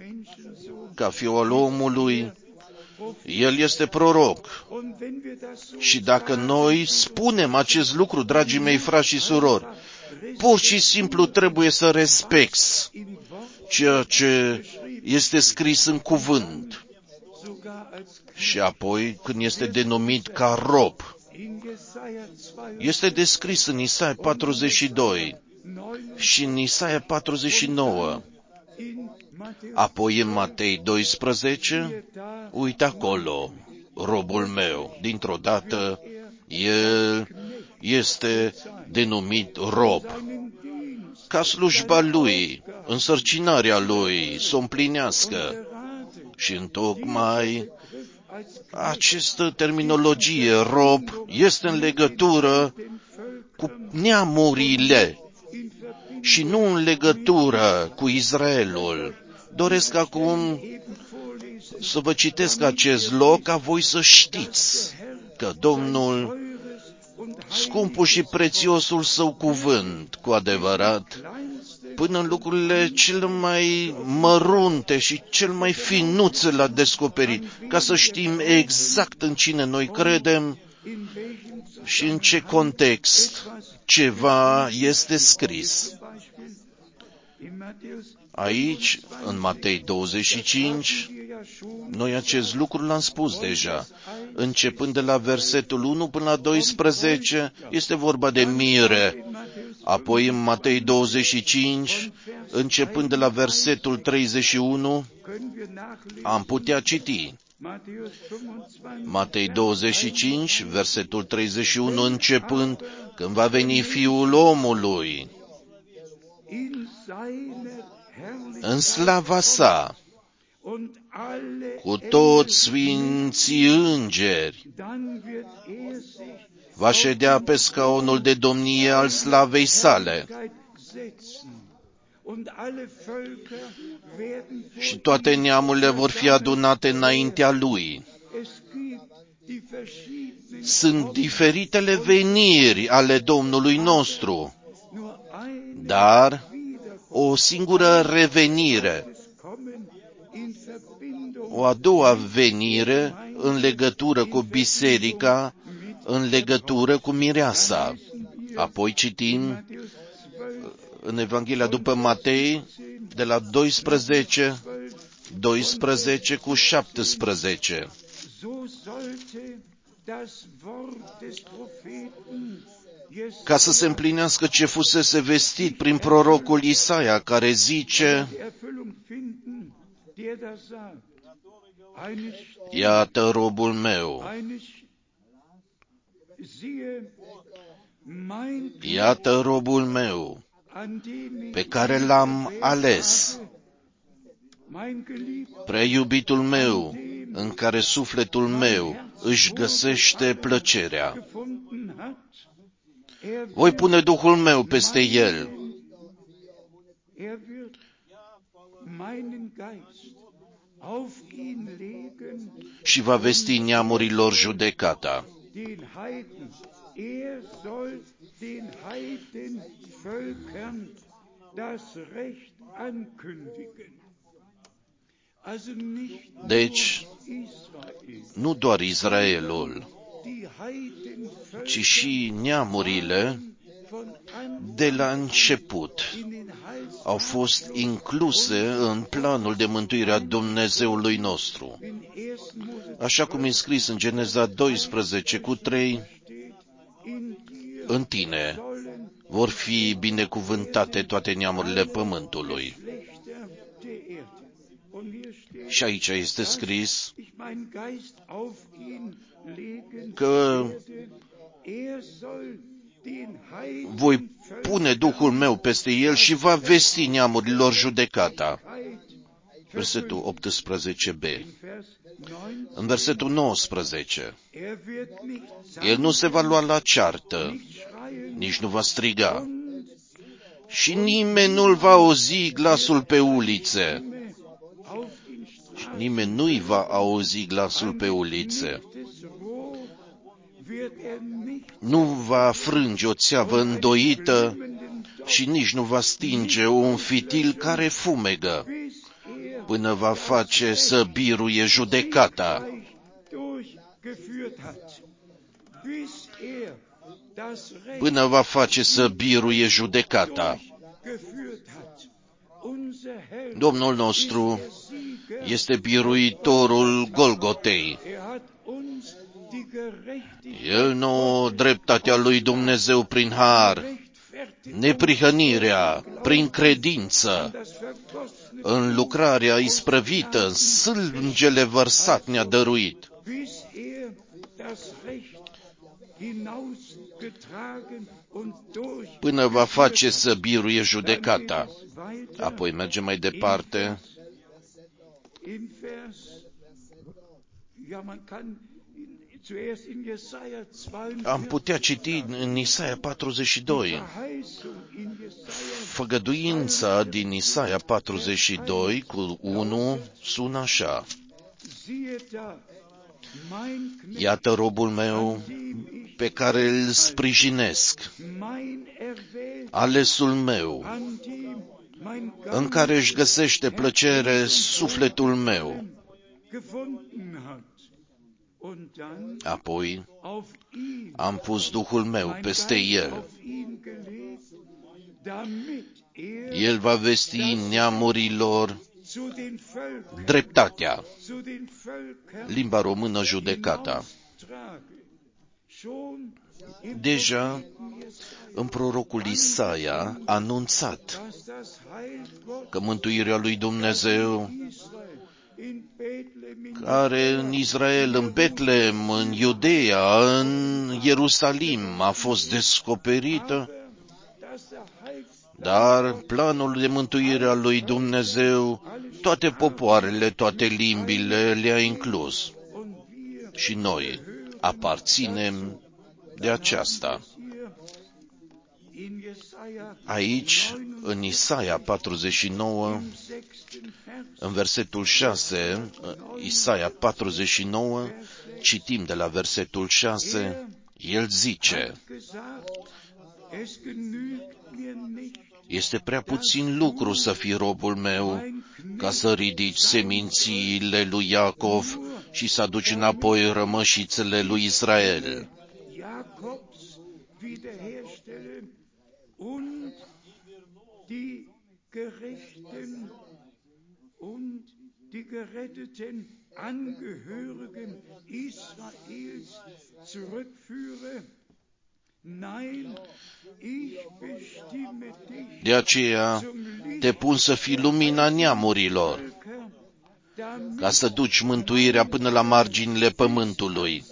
Ca Fiul al omului, El este proroc. Și dacă noi spunem acest lucru, dragii mei frați și surori, pur și simplu trebuie să respecti ceea ce este scris în cuvânt. Și apoi, când este denumit ca rob, este descris în Isaia 42 și în Isaia 49. Apoi în Matei 12, uite acolo, robul meu, dintr-o dată, el este denumit rob. Ca slujba lui, însărcinarea lui, să o împlinească. Și întocmai această terminologie, rob, este în legătură cu neamurile și nu în legătură cu Israelul. Doresc acum să vă citesc acest loc, ca voi să știți că Domnul, scumpul și prețiosul Său cuvânt, cu adevărat, până în lucrurile cel mai mărunte și cel mai finuț l-a descoperit, ca să știm exact în cine noi credem și în ce context ceva este scris. Aici, în Matei 25, noi acest lucru l-am spus deja. Începând de la versetul 1 până la 12, este vorba de mire. Apoi în Matei 25, începând de la versetul 31, am putea citi Matei 25, versetul 31 începând, când va veni Fiul omului în slava sa, cu toți sfinții îngeri, va ședea pe scaunul de domnie al slavei sale și toate neamurile vor fi adunate înaintea lui. Sunt diferitele veniri ale Domnului nostru, dar o singură revenire, o a doua venire în legătură cu biserica, în legătură cu mireasa. Apoi citim în Evanghelia după Matei, de la 12 cu 17. Ca să se împlinească ce fusese vestit prin prorocul Isaia, care zice: Iată robul meu, iată robul meu, pe care l-am ales, prea iubitul meu, în care sufletul meu își găsește plăcerea. Voi pune Duhul meu peste el și va vesti neamurilor judecata. Deci, nu doar Israelul, ci și neamurile de la început au fost incluse în planul de mântuire a Dumnezeului nostru. Așa cum e scris în Geneza 12 cu 3, în tine vor fi binecuvântate toate neamurile pământului. Și aici este scris că voi pune Duhul meu peste el și va vesti neamurilor judecata. Versetul 18b. În versetul 19, el nu se va lua la ceartă, nici nu va striga, și nimeni nu-l va auzi glasul pe ulițe. Și nimeni nu-i va auzi glasul pe ulițe. Nu va frânge o țeavă îndoită și nici nu va stinge un fitil care fumegă, până va face să biruie judecata. Până va face să biruie judecata. Domnul nostru este biruitorul Golgotei. El nouă dreptatea lui Dumnezeu prin har, neprihănirea prin credință, în lucrarea isprăvită, sângele vărsat ne-a dăruit. Până va face să biruie judecata. Apoi mergem mai departe. Am putea citi în Isaia 42. Făgăduința din Isaia 42 cu 1 sună așa: Iată robul meu pe care îl sprijinesc, alesul meu, în care își găsește plăcere sufletul meu. Apoi am pus Duhul meu peste el. El va vesti neamurilor dreptatea. Limba română, judecata. Deja în prorocul Isaia a anunțat că mântuirea lui Dumnezeu, care în Israel, în Betlehem, în Iudeea, în Ierusalim a fost descoperită, dar planul de mântuire al lui Dumnezeu, toate popoarele, toate limbile le-a inclus. Și noi aparținem de aceasta. Aici, în Isaia 49, în versetul 6, Isaia 49, citim de la versetul 6, el zice: este prea puțin lucru să fii robul meu, ca să ridici semințiile lui Iacov și să aduci înapoi rămășițele lui Israel. Die geretteten Angehörigen Israels zurückführe. Nein, ich bestimme dich. De aceea te pun să fii lumina neamurilor, ca să duci mântuirea până la marginile pământului.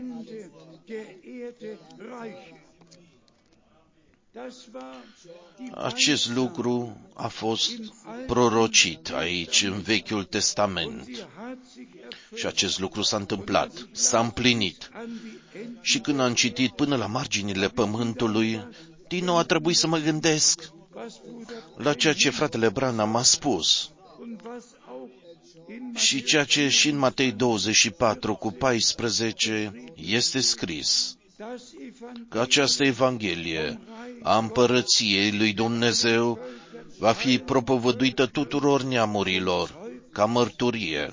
Acest lucru a fost prorocit aici, în Vechiul Testament. Și acest lucru s-a întâmplat, s-a împlinit. Și când am citit până la marginile pământului, din nou a trebuit să mă gândesc la ceea ce fratele Branham a spus. Și ceea ce și în Matei 24:14 este scris, că această Evanghelie a împărăției lui Dumnezeu va fi propovăduită tuturor neamurilor ca mărturie.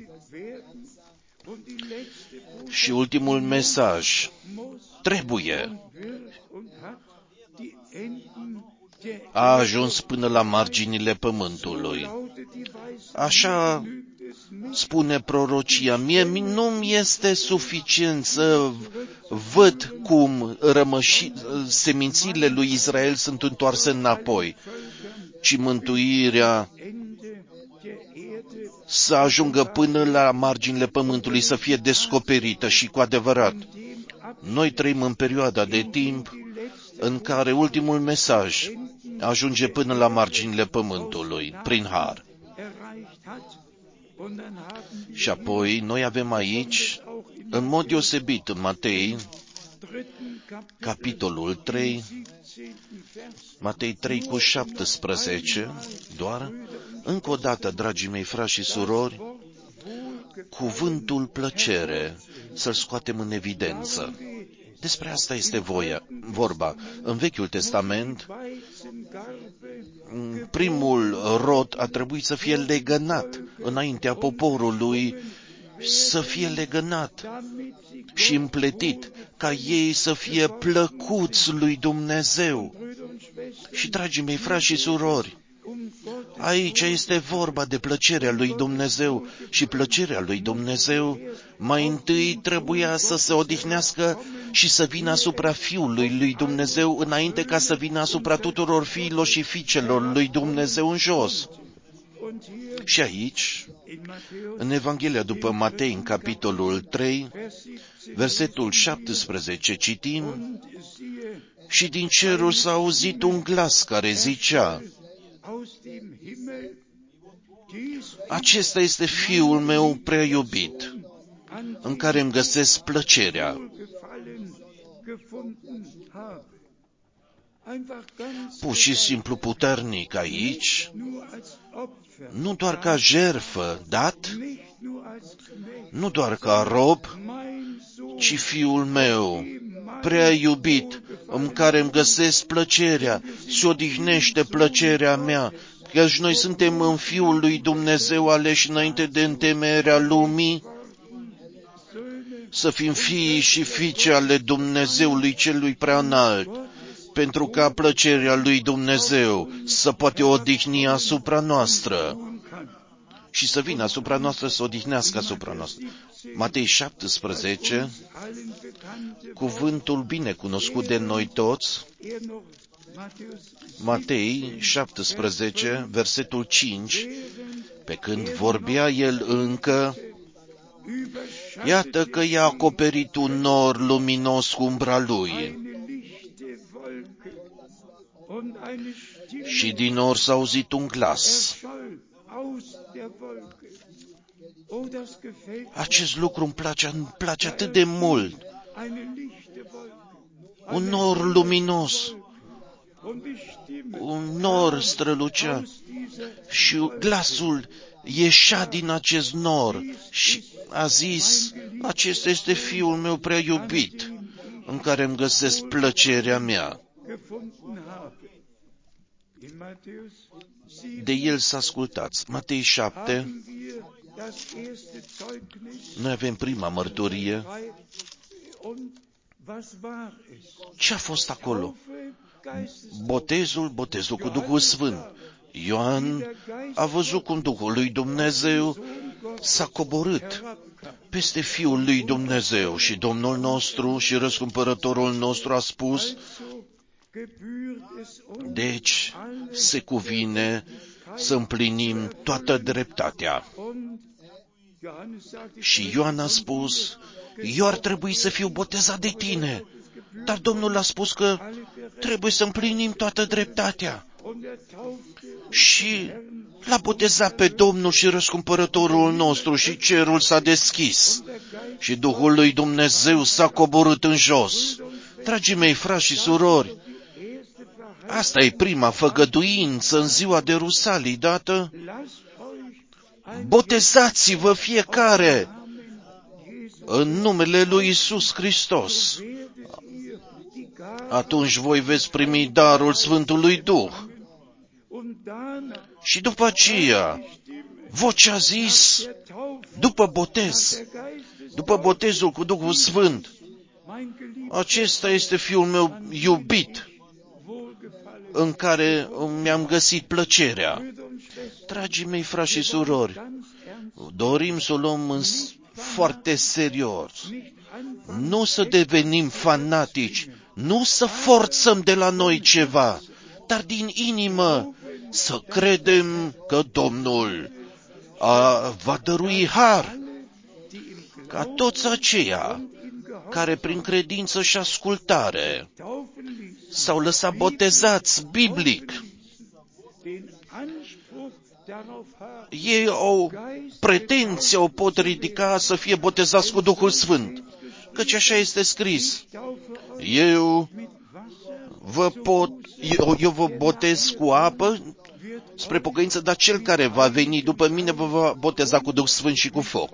Și ultimul mesaj a ajuns până la marginile pământului. Așa spune prorocia. Mie nu-mi este suficient să văd cum semințiile lui Israel sunt întoarse înapoi, ci mântuirea să ajungă până la marginile pământului, să fie descoperită. Și cu adevărat, noi trăim în perioada de timp în care ultimul mesaj ajunge până la marginile pământului, prin har. Și apoi noi avem aici, în mod deosebit în Matei, capitolul 3, Matei 3:17, doar, încă o dată, dragii mei frați și surori, cuvântul plăcere, să-l scoatem în evidență. Despre asta este vorba. În Vechiul Testament, primul rod a trebuit să fie legănat înaintea poporului, să fie legănat și împletit, ca ei să fie plăcuți lui Dumnezeu. Și, dragii mei frați și surori, aici este vorba de plăcerea lui Dumnezeu și plăcerea lui Dumnezeu mai întâi trebuia să se odihnească și să vină asupra Fiului lui Dumnezeu înainte ca să vină asupra tuturor fiilor și fiicelor lui Dumnezeu în jos. Și aici, în Evanghelia după Matei, în capitolul 3, versetul 17, citim: și din cerul s-a auzit un glas care zicea: acesta este Fiul meu prea iubit, în care îmi găsesc plăcerea. Pur și simplu puternic aici, nu doar ca jertfă dat, nu doar ca rob, ci Fiul meu prea iubit, în care îmi găsesc plăcerea, se odihnește plăcerea mea, căci noi suntem în Fiul lui Dumnezeu aleși înainte de întemeierea lumii, să fim fii și fiice ale Dumnezeului celui prea înalt, pentru ca plăcerea lui Dumnezeu să poate odihni asupra noastră și să vină asupra noastră, să odihnească asupra noastră. Matei 17, cuvântul bine cunoscut de noi toți, Matei 17, versetul 5, pe când vorbea el încă, Iată că i-a acoperit un nor luminos cu umbra lui. Și din nor s-a auzit un glas. Acest lucru îmi place atât de mult. Un nor luminos, un nor strălucea și glasul ieșea din acest nor și a zis: acesta este Fiul meu prea iubit, în care îmi găsesc plăcerea mea. De el să ascultați. Matei 7, noi avem prima mărturie. Ce a fost acolo? Botezul cu Duhul Sfânt. Ioan a văzut cum Duhul lui Dumnezeu s-a coborât peste Fiul lui Dumnezeu și Domnul nostru și Răscumpărătorul nostru a spus: deci se cuvine să împlinim toată dreptatea. Și Ioan a spus: eu ar trebui să fiu botezat de tine, dar Domnul a spus că trebuie să împlinim toată dreptatea. Și l-a botezat pe Domnul și Răscumpărătorul nostru și cerul s-a deschis și Duhul lui Dumnezeu s-a coborât în jos. Dragii mei, frați și surori, asta e prima făgăduință în ziua de Rusalii dată. Botezați-vă fiecare în numele lui Iisus Hristos. Atunci voi veți primi darul Sfântului Duh. Și după aceea, vocea a zis, după botezul cu Duhul Sfânt: acesta este Fiul meu iubit, în care mi-am găsit plăcerea. Dragii mei, frați și surori, dorim să o luăm foarte serios. Nu să devenim fanatici, nu să forțăm de la noi ceva, dar din inimă să credem că Domnul va dărui har ca toți aceia care prin credință și ascultare s-au lăsat botezați biblic. Ei au pretenția, o pot ridica să fie botezați cu Duhul Sfânt, căci așa este scris: eu vă botez cu apă spre pocăință, dar cel care va veni după mine vă va boteza cu Duh Sfânt și cu foc.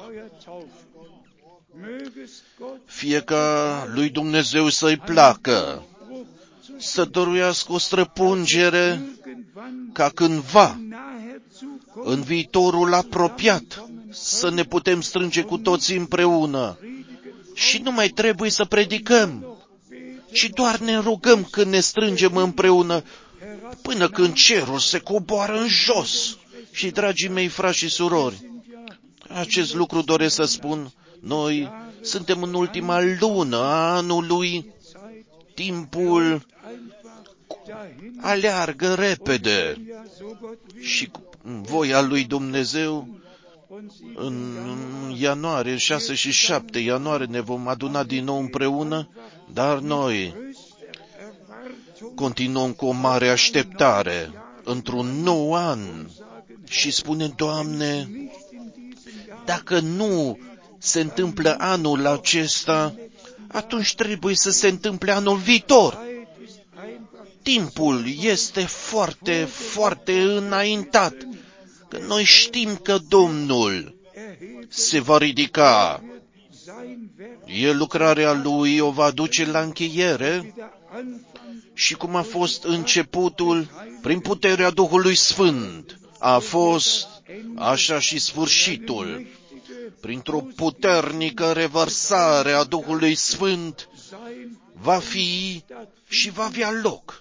Fie ca lui Dumnezeu să-i placă să dăruiască o străpungere ca cândva, în viitorul apropiat, să ne putem strânge cu toții împreună și nu mai trebuie să predicăm, ci doar ne rugăm când ne strângem împreună, până când cerul se coboară în jos. Și, dragii mei, frați și surori, acest lucru doresc să spun. Noi suntem în ultima lună a anului, timpul aleargă repede și voia lui Dumnezeu în ianuarie, 6 și 7 ianuarie ne vom aduna din nou împreună, dar noi continuăm cu o mare așteptare într-un nou an și spunem: Doamne, dacă nu se întâmplă anul acesta, atunci trebuie să se întâmple anul viitor. Timpul este foarte, foarte înaintat. Că noi știm că Domnul se va ridica. El lucrarea Lui o va duce la încheiere și cum a fost începutul, prin puterea Duhului Sfânt, a fost așa și sfârșitul. Printr-o puternică revărsare a Duhului Sfânt va fi și va avea loc.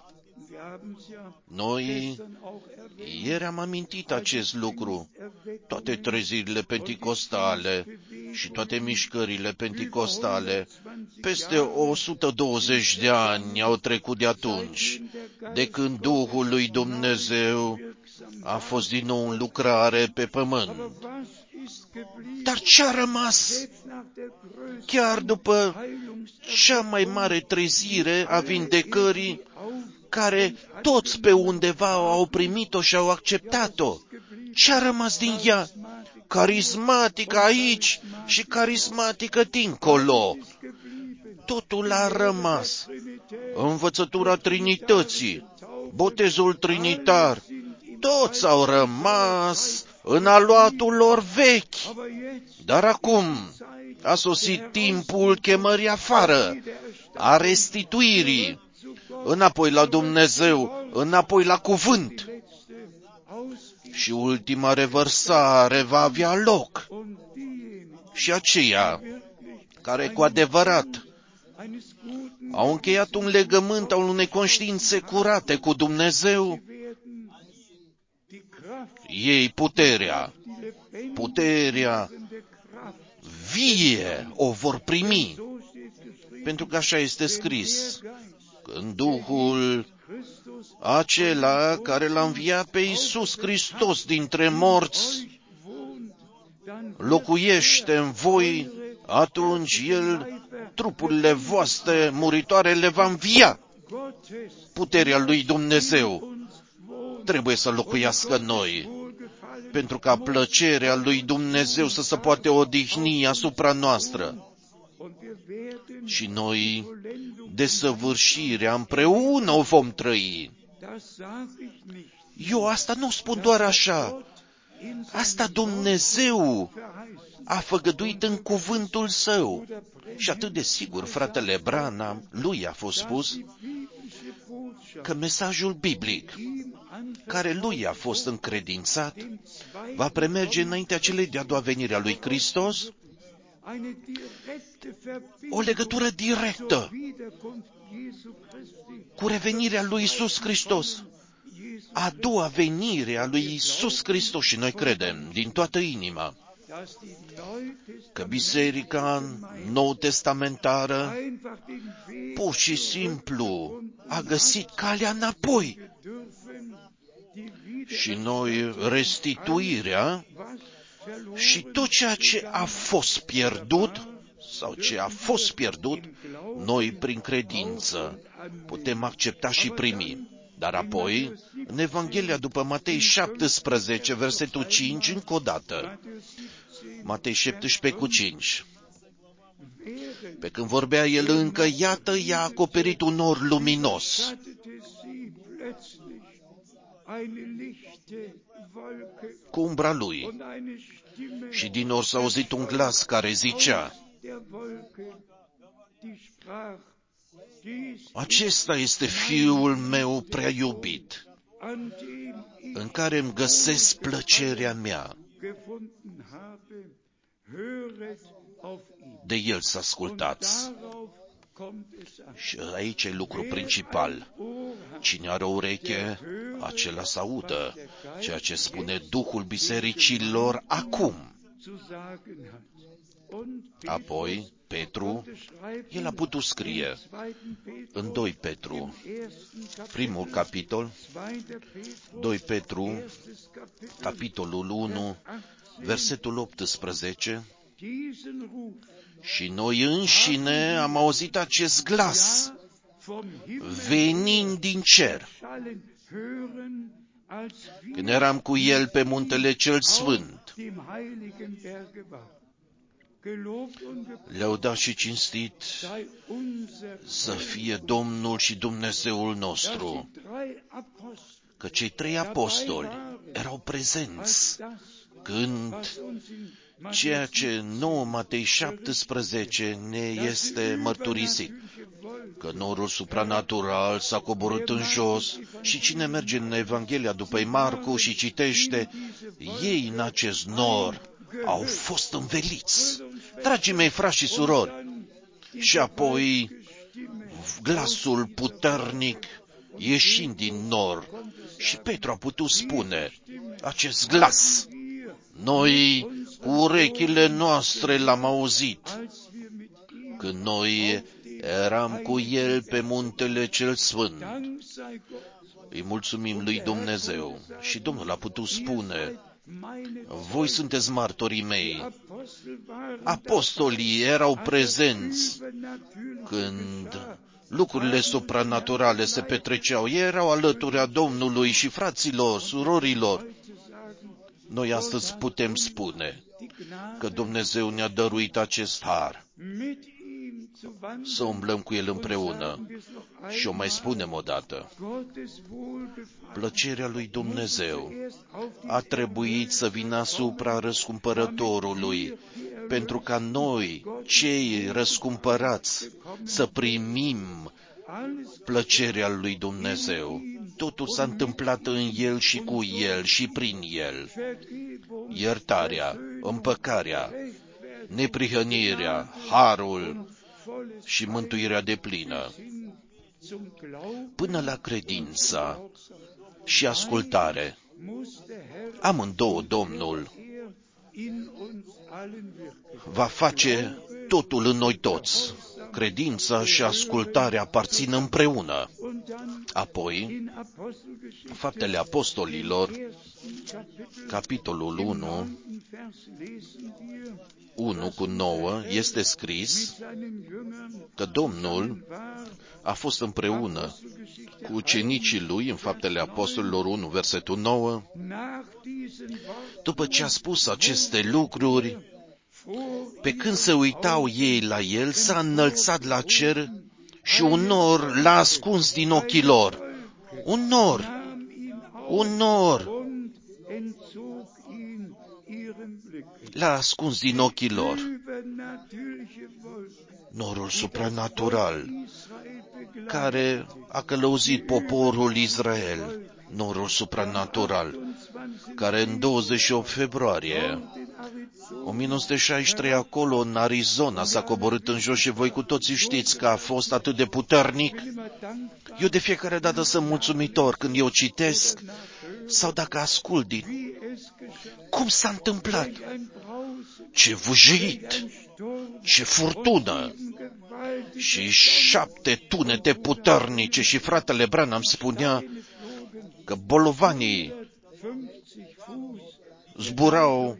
Noi ieri am amintit acest lucru. Toate trezirile penticostale și toate mișcările penticostale, peste 120 de ani au trecut de atunci, de când Duhul lui Dumnezeu a fost din nou în lucrare pe pământ. Dar ce a rămas? Chiar după cea mai mare trezire a vindecării, care toți pe undeva au primit-o și au acceptat-o. Ce a rămas din ea? Carismatică aici și carismatică dincolo. Totul a rămas. Învățătura Trinității, botezul trinitar, toți au rămas în aluatul lor vechi. Dar acum a sosit timpul chemării afară, a restituirii, înapoi la Dumnezeu, înapoi la cuvânt. Și ultima revărsare va avea loc. Și aceia care cu adevărat au încheiat un legământ al unei conștiințe curate cu Dumnezeu, ei puterea vie o vor primi. Pentru că așa este scris, când Duhul acela care l-a înviat pe Iisus Hristos dintre morți locuiește în voi, atunci El trupurile voastre muritoare le va învia. Puterea lui Dumnezeu trebuie să locuiască în noi, pentru ca plăcerea lui Dumnezeu să se poate odihni asupra noastră. Și noi desăvârșirea împreună o vom trăi. Eu asta nu spun doar așa. Asta Dumnezeu a făgăduit în cuvântul Său. Și atât de sigur, fratele Branham, lui a fost spus că mesajul biblic, care lui a fost încredințat, va premerge înaintea celei de-a doua venire a lui Hristos, o legătură directă cu revenirea lui Iisus Hristos. A doua venire a lui Iisus Hristos. Și noi credem din toată inima că biserica nou-testamentară pur și simplu a găsit calea înapoi. Și noi restituirea și tot ceea ce a fost pierdut, sau ce a fost pierdut, noi prin credință putem accepta și primi. Dar apoi, în Evanghelia după Matei 17, versetul 5, încă o dată, Matei 17 cu 5. Pe când vorbea el încă, iată, i-a acoperit un nor luminos. Cu umbra lui. Și din nor s-a auzit un glas care zicea: acesta este Fiul meu prea iubit, în care îmi găsesc plăcerea mea. De el să ascultați. Și aici e lucru principal. Cine are o ureche, acela să audă ceea ce spune Duhul bisericilor acum. Apoi, Petru, el a putut scrie în 2 Petru, primul capitol, 2 Petru, capitolul 1, versetul 18, și noi înșine am auzit acest glas venind din cer, când eram cu el pe muntele cel sfânt. Lăudat și cinstit să fie Domnul și Dumnezeul nostru, că cei 3 apostoli erau prezenți când ceea ce nouă Matei 17 ne este mărturisit, că norul supranatural s-a coborât în jos. Și cine merge în Evanghelia după Marcu și citește, ei în acest nor au fost înveliți. Dragii mei, frați și surori, și apoi glasul puternic ieșind din nor, și Petru a putut spune acest glas. Noi cu urechile noastre l-am auzit când noi eram cu el pe muntele cel sfânt. Îi mulțumim lui Dumnezeu. Și Domnul a putut spune, Voi sunteți martorii mei. Apostolii erau prezenți când lucrurile supranaturale se petreceau. Ei erau alături a Domnului și fraților, surorilor. Noi astăzi putem spune că Dumnezeu ne-a dăruit acest har să umblăm cu El împreună. Și o mai spunem odată, plăcerea lui Dumnezeu a trebuit să vină asupra răscumpărătorului, pentru ca noi, cei răscumpărați, să primim plăcerea lui Dumnezeu. Totul s-a întâmplat în El și cu El și prin El. Iertarea, împăcarea, neprihănirea, harul și mântuirea deplină, până la credința și ascultare. Amândouă Domnul va face totul în noi toți. Credința și ascultarea aparțin împreună. Apoi, Faptele Apostolilor, capitolul 1:9, este scris că Domnul a fost împreună cu ucenicii lui, în Faptele Apostolilor 1, versetul 9. După ce a spus aceste lucruri, pe când se uitau ei la el, s-a înălțat la cer și un nor l-a ascuns din ochii lor. Un nor l-a ascuns din ochii lor. Norul supranatural care a călăuzit poporul Israel. Norul supranatural care în 28 februarie 1963 acolo în Arizona s-a coborât în jos și voi cu toții știți că a fost atât de puternic. Eu de fiecare dată sunt mulțumitor când eu citesc sau dacă ascult din cum s-a întâmplat. Ce vâjit, ce furtună și 7 tunete puternice și fratele Branham spunea că bolovanii zburau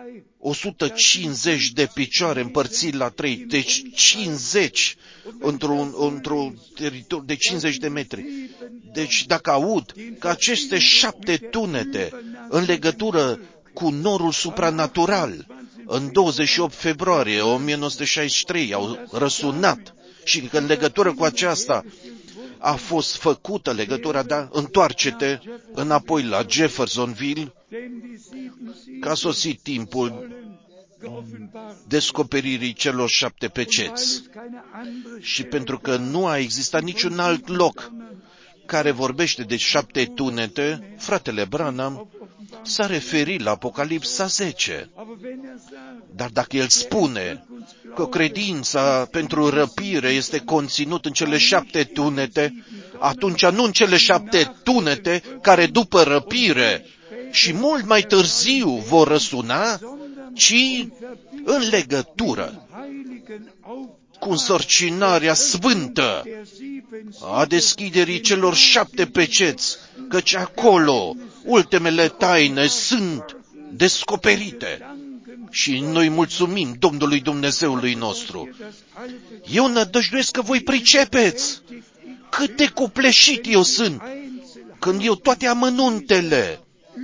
150 de picioare împărțit la 3, deci 50 într-un teritoriu de 50 de metri. Deci dacă aud că aceste 7 tunete în legătură cu norul supranatural în 28 februarie 1963 au răsunat și că în legătură cu aceasta a fost făcută legătura, da, întoarce-te înapoi la Jeffersonville, că a sosit timpul descoperirii celor 7 peceți. Și pentru că nu a existat niciun alt loc care vorbește de 7 tunete, fratele Branham s-a referit la Apocalipsa 10. Dar dacă el spune că credința pentru răpire este conținut în cele 7 tunete, atunci nu în cele 7 tunete care după răpire și mult mai târziu vor răsuna, ci în legătură cu însărcinarea sfântă a deschiderii celor 7 peceți, căci acolo ultimele taine sunt descoperite. Și noi mulțumim Domnului Dumnezeului nostru. Eu nădăjduiesc că voi pricepeți cât de copleșit eu sunt când eu toate amănuntele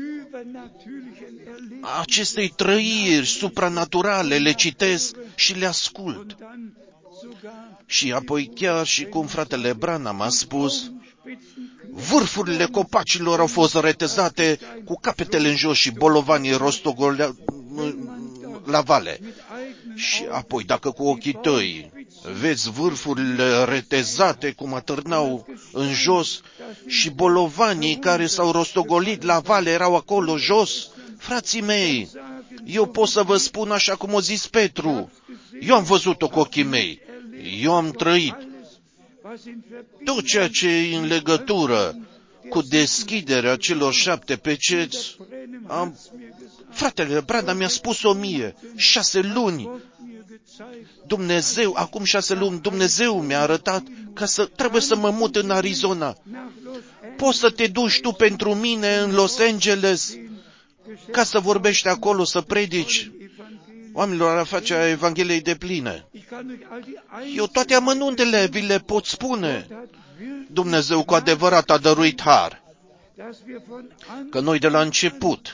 acestei trăiri supranaturale le citesc și le ascult. Și apoi chiar și cum fratele Branham a spus, vârfurile copacilor au fost retezate cu capetele în jos și bolovanii rostogolea la vale. Și apoi, dacă cu ochii tăi vezi vârfurile retezate cum atârnau în jos și bolovanii care s-au rostogolit la vale erau acolo jos, frații mei, eu pot să vă spun așa cum o zis Petru, eu am văzut-o cu ochii mei, eu am trăit tot ceea ce e în legătură cu deschiderea celor 7 peceți. Fratele Branham mi-a spus-o mie, 6 luni. Dumnezeu, acum 6 luni, Dumnezeu mi-a arătat că trebuie să mă mut în Arizona. Poți să te duci tu pentru mine în Los Angeles ca să vorbești acolo, să predici oamenilor a face Evangheliei de pline. Eu toate amănuntele vi le pot spune. Dumnezeu cu adevărat a dăruit har. Că noi de la început,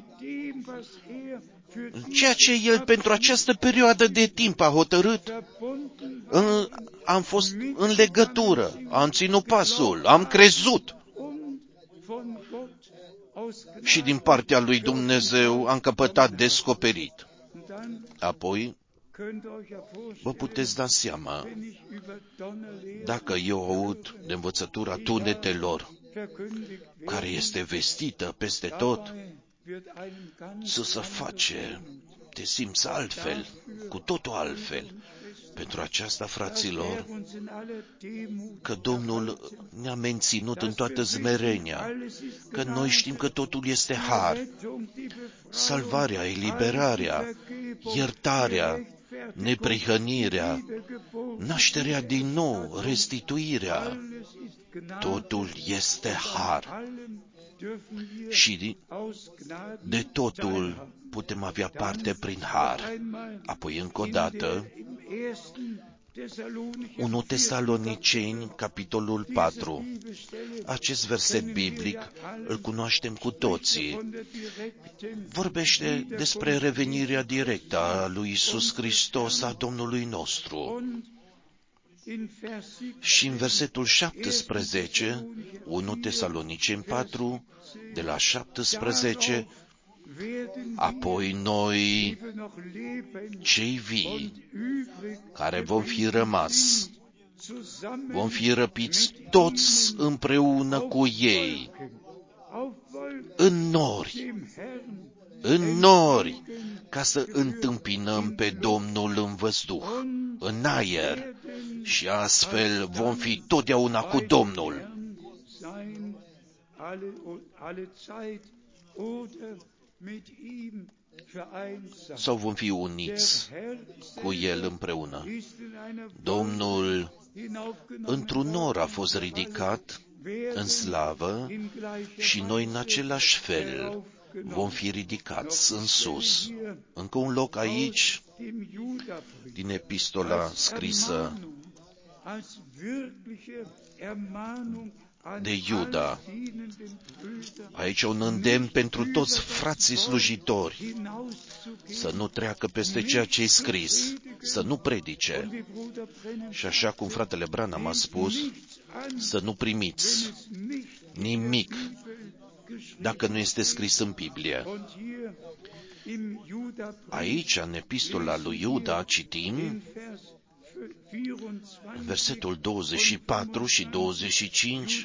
ceea ce El pentru această perioadă de timp a hotărât, am fost în legătură, am ținut pasul, am crezut. Și din partea lui Dumnezeu am căpătat descoperit. Apoi, vă puteți da seama, dacă eu aud de învățătura tunetelor, care este vestită peste tot, să se face, te simți altfel, cu totul altfel. Pentru aceasta, fraților, că Domnul ne-a menținut în toată smerenia, că noi știm că totul este har, salvarea, eliberarea, iertarea, neprihănirea, nașterea din nou, restituirea, totul este har. Și de totul putem avea parte prin har. Apoi, încă o dată, 1 Tesaloniceni, capitolul 4. Acest verset biblic îl cunoaștem cu toții. Vorbește despre revenirea directă a lui Iisus Hristos, a Domnului nostru. Și în versetul 17, 1 Tesaloniceni 4, de la 17, apoi noi, cei vii, care vom fi rămas, vom fi răpiți toți împreună cu ei, în nori, ca să întâmpinăm pe Domnul în văzduh, în aer, și astfel vom fi totdeauna cu Domnul. Sau vom fi uniți cu El împreună. Domnul într-un nor a fost ridicat în slavă și noi în același fel vom fi ridicați în sus. Încă un loc aici, din epistola scrisă de Iuda. Aici un îndemn pentru toți frații slujitori să nu treacă peste ceea ce e scris, să nu predice. Și așa cum fratele Branham a spus, să nu primiți nimic dacă nu este scris în Biblie. Aici, în epistola lui Iuda, citim versetul 24 și 25,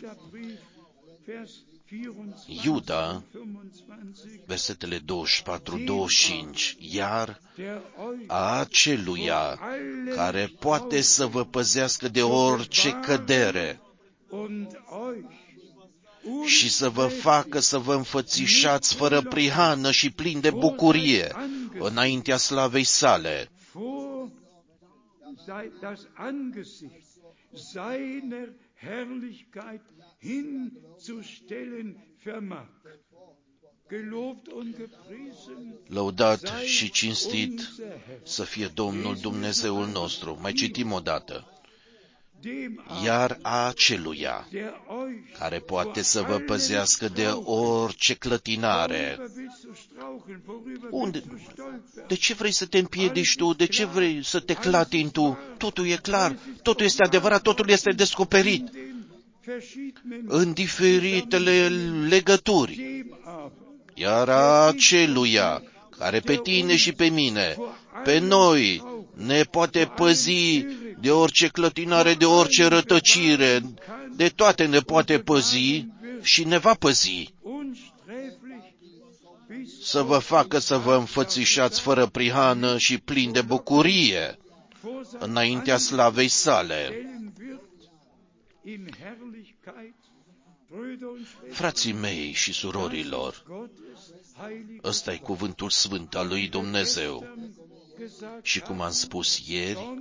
Iuda, versetele 24-25, iar a aceluia care poate să vă păzească de orice cădere și să vă facă să vă înfățișați fără prihană și plin de bucurie înaintea slavei sale. Das Angesicht seiner Herrlichkeit hinzustellen vermag. Gelobt und gepriesen. Lăudat și cinstit să fie Domnul Dumnezeul nostru. Mai citim o dată. Iar a aceluia care poate să vă păzească de orice clătinare. Unde? De ce vrei să te împiedici tu? De ce vrei să te clatini tu? Totul e clar, totul este adevărat, totul este descoperit în diferitele legături. Iar a aceluia care pe tine și pe mine, pe noi, ne poate păzi de orice clătinare, de orice rătăcire, de toate ne poate păzi și ne va păzi. Să vă facă să vă înfățișați fără prihană și plin de bucurie înaintea slavei sale. Frații mei și surorilor, ăsta e cuvântul sfânt al lui Dumnezeu. Și cum am spus ieri,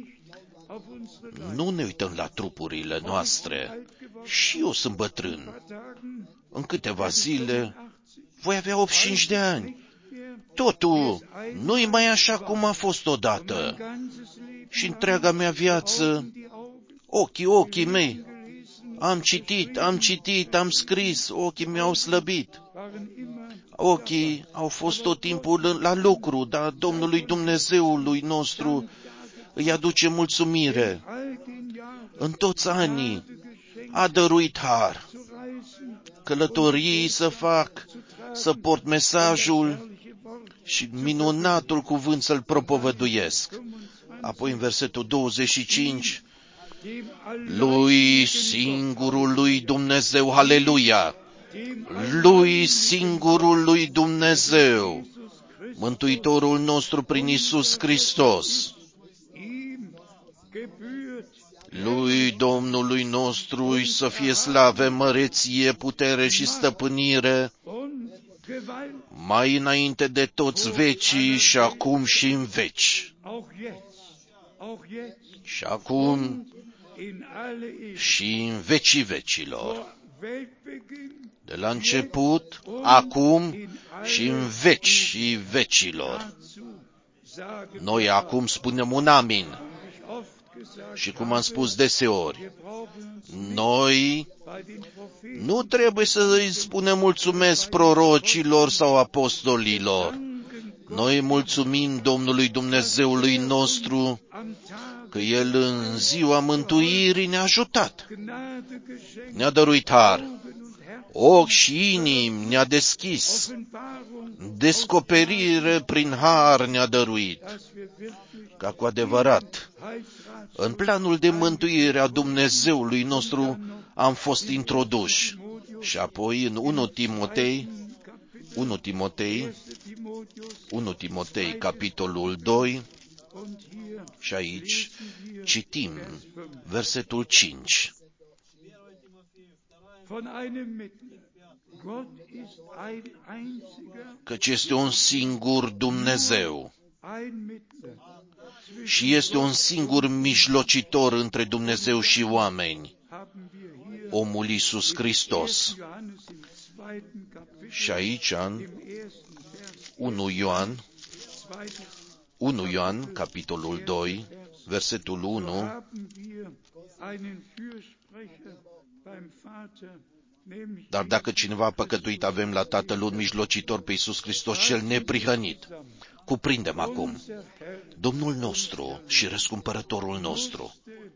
nu ne uităm la trupurile noastre. Și eu sunt bătrân. În câteva zile voi avea 85 de ani. Totul nu-i mai așa cum a fost odată. Și întreaga mea viață, ochii mei, am citit, am scris, ochii mei au slăbit. Ochii au fost tot timpul la lucru, dar Domnului Dumnezeului nostru îi aduce mulțumire. În toți anii a dăruit har, călătorii să fac, să port mesajul și minunatul cuvânt să-l propovăduiesc. Apoi în versetul 25, lui singurul lui Dumnezeu, haleluia, lui singurul lui Dumnezeu, Mântuitorul nostru prin Iisus Hristos, lui Domnului nostru să fie slave, măreție, putere și stăpânire, mai înainte de toți vecii și acum și în veci. Și acum și în vecii vecilor. De la început, acum și în vecii vecilor. Noi acum spunem un amin. Și cum am spus deseori, noi nu trebuie să îi spunem mulțumesc prorocilor sau apostolilor. Noi mulțumim Domnului Dumnezeului nostru că El în ziua mântuirii ne-a ajutat. Ne-a dăruit har, ochi și inimi ne-a deschis, descoperire prin har ne-a dăruit, ca cu adevărat în planul de mântuire a Dumnezeului nostru am fost introduși. Și apoi în 1 Timotei, capitolul 2, și aici citim versetul 5. Căci este un singur Dumnezeu și este un singur mijlocitor între Dumnezeu și oameni, omul Iisus Hristos. Și aici, în 1 Ioan, capitolul 2, versetul 1, dar dacă cineva a păcătuit, avem la Tatăl un mijlocitor pe Iisus Hristos cel neprihănit. Cuprindem acum, Domnul nostru și răscumpărătorul nostru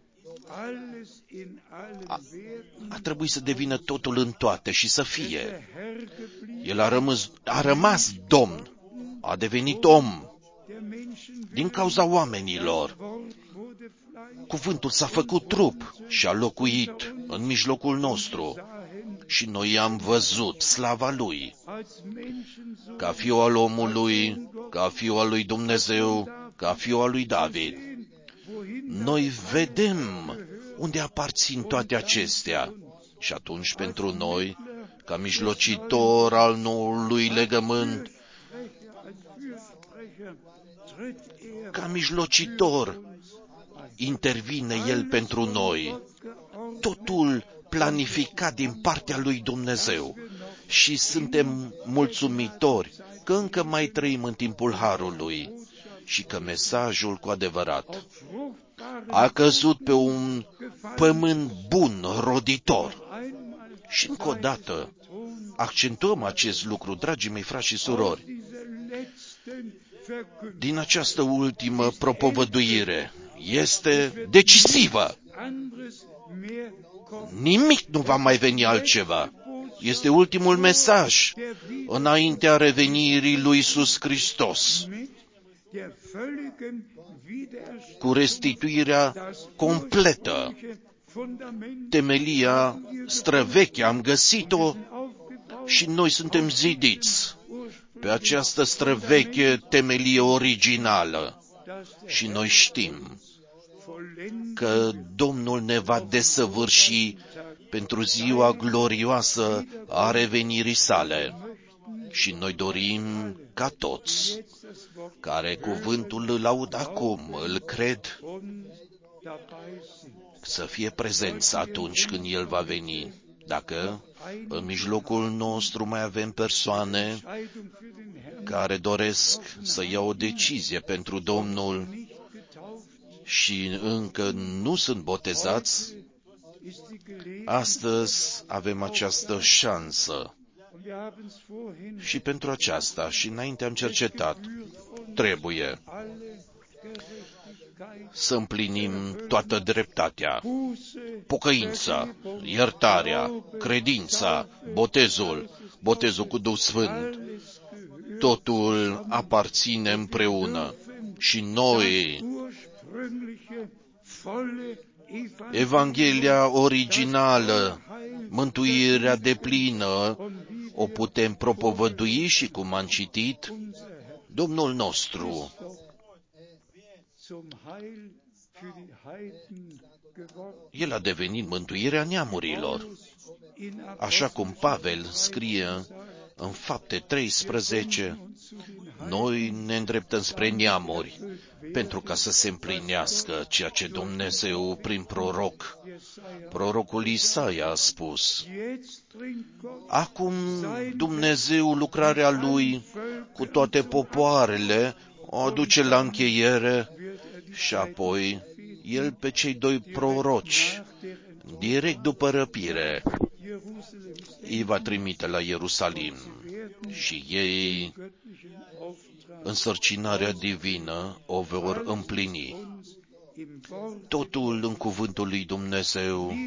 a trebuit să devină totul în toate și să fie. El a rămas Domn, a devenit om din cauza oamenilor. Cuvântul s-a făcut trup și a locuit în mijlocul nostru și noi am văzut slava Lui, ca fiul al omului, ca fiul al lui Dumnezeu, ca fiul al lui David. Noi vedem unde aparțin toate acestea și atunci pentru noi, ca mijlocitor al noului legământ, ca mijlocitor, intervine El pentru noi. Totul planificat din partea lui Dumnezeu și suntem mulțumitori că încă mai trăim în timpul harului și că mesajul cu adevărat a căzut pe un pământ bun, roditor. Și încă o dată accentuăm acest lucru, dragii mei frați și surori. Din această ultimă propovăduire este decisivă. Nimic nu va mai veni altceva. Este ultimul mesaj înaintea revenirii lui Iisus Hristos, cu restituirea completă. Temelia străveche am găsit-o și noi suntem zidiți pe această străveche temelie originală. Și noi știm că Domnul ne va desăvârși pentru ziua glorioasă a revenirii sale. Și noi dorim ca toți care cuvântul îl aud acum, îl cred, să fie prezenți atunci când El va veni. Dacă în mijlocul nostru mai avem persoane care doresc să ia o decizie pentru Domnul și încă nu sunt botezați, astăzi avem această șansă. Și pentru aceasta, și înainte am cercetat, trebuie să împlinim toată dreptatea, pocăința, iertarea, credința, botezul cu Duh Sfânt. Totul aparține împreună și noi, Evanghelia originală, mântuirea deplină, o putem propovădui și, cum am citit, Domnul nostru El a devenit mântuirea neamurilor. Așa cum Pavel scrie în Fapte 13, noi ne îndreptăm spre neamuri pentru ca să se împlinească ceea ce Dumnezeu prin prorocul Isaia a spus. Acum Dumnezeu lucrarea Lui cu toate popoarele o aduce la încheiere și apoi El pe cei doi proroci, direct după răpire, îi va trimite la Ierusalim și ei, însărcinarea divină, o vor împlini. Totul în cuvântul lui Dumnezeu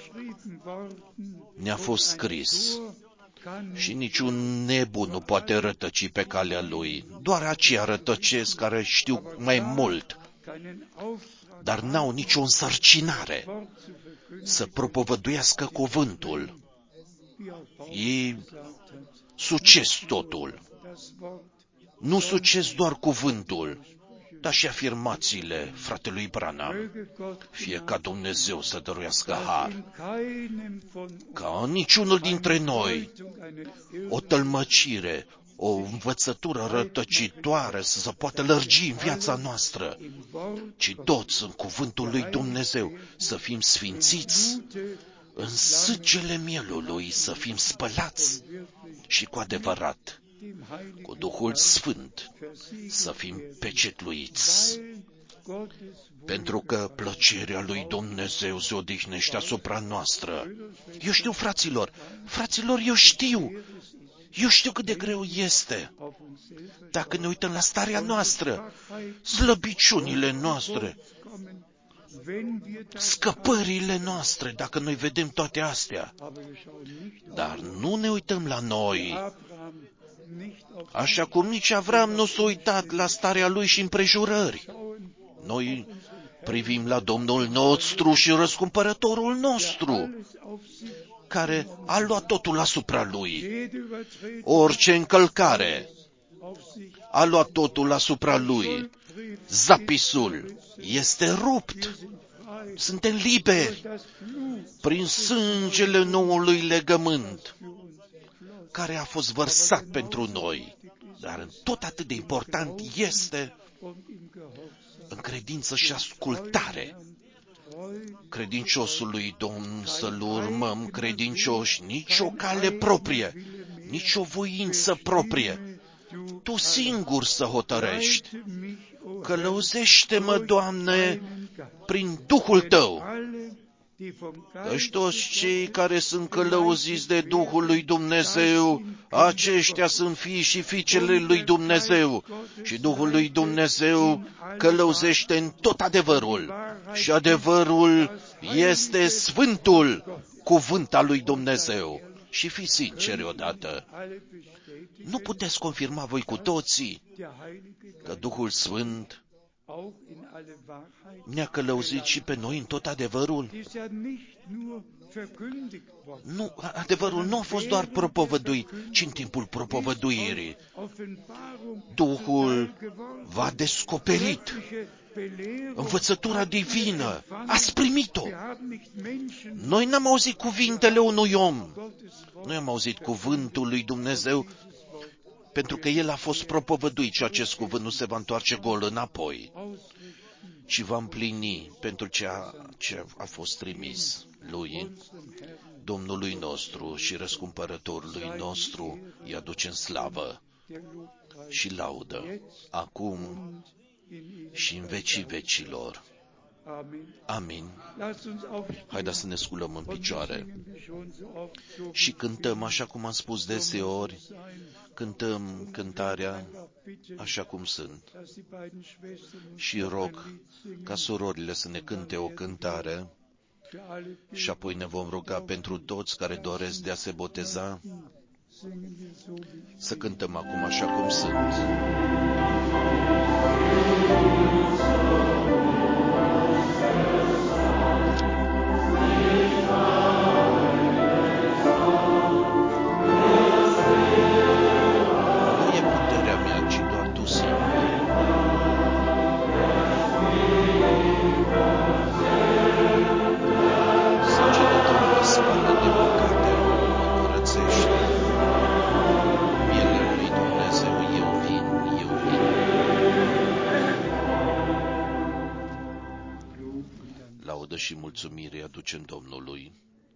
ne-a fost scris și niciun nebun nu poate rătăci pe calea lui. Doar aceia rătăcesc care știu mai mult, dar n-au nicio însărcinare să propovăduiască cuvântul. Ei sucesc totul. Nu succes doar cuvântul, dar și afirmațiile fratelui Branham. Fie ca Dumnezeu să dăruiască har, ca în niciunul dintre noi o tălmăcire, o învățătură rătăcitoare să se poată lărgi în viața noastră, ci toți în cuvântul lui Dumnezeu să fim sfințiți, în sângele mielului să fim spălați și cu adevărat, cu Duhul Sfânt, să fim pecetluiți. Pentru că plăcerea lui Dumnezeu se odihnește asupra noastră. Eu știu, fraților, eu știu cât de greu este. Dacă ne uităm la starea noastră, slăbiciunile noastre, scăpările noastre, dacă noi vedem toate astea, dar nu ne uităm la noi, așa cum nici Avram nu s-a uitat la starea lui și împrejurări. Noi privim la Domnul nostru și răscumpărătorul nostru, care a luat totul asupra lui. Orice încălcare a luat totul asupra lui. Zapisul este rupt. Suntem liberi prin sângele noului legământ care a fost vărsat pentru noi. Dar tot atât de important este în credință și ascultare. Credinciosului Domn să-L urmăm credincioși, nici o cale proprie, nici o voință proprie. Tu singur să hotărăști. Călăuzește-mă, Doamne, prin Duhul Tău. Căci toți cei care sunt călăuziți de Duhul lui Dumnezeu, aceștia sunt fii și fiicele lui Dumnezeu. Și Duhul lui Dumnezeu călăuzește în tot adevărul. Și adevărul este Sfântul Cuvânt al lui Dumnezeu. Și fiți sinceri odată, nu puteți confirma voi cu toții că Duhul Sfânt ne-a călăuzit și pe noi în tot adevărul? Nu, adevărul nu a fost doar propovăduit, ci în timpul propovăduirii Duhul v-a descoperit învățătura divină. Ați primit-o. Noi n-am auzit cuvintele unui om. Noi am auzit cuvântul lui Dumnezeu, pentru că El a fost propovăduit și acest cuvânt nu se va întoarce gol înapoi, ci va împlini pentru ce a fost trimis lui, Domnului nostru și răscumpărătorului nostru îi aducem slavă și laudă, acum și în vecii vecilor. Amin. Haideți să ne sculăm în picioare și cântăm, așa cum am spus deseori, cântăm cântarea așa cum sunt. Și rog ca surorile să ne cânte o cântare și apoi ne vom ruga pentru toți care doresc de a se boteza. Să cântăm acum așa cum sunt. Nu e puterea mea, ci doar Tu singur. Sângele Tău mă spală de păcate, mă curățește. Mielea lui Dumnezeu, eu vin. Laudă și mulțumire aducem Domnului.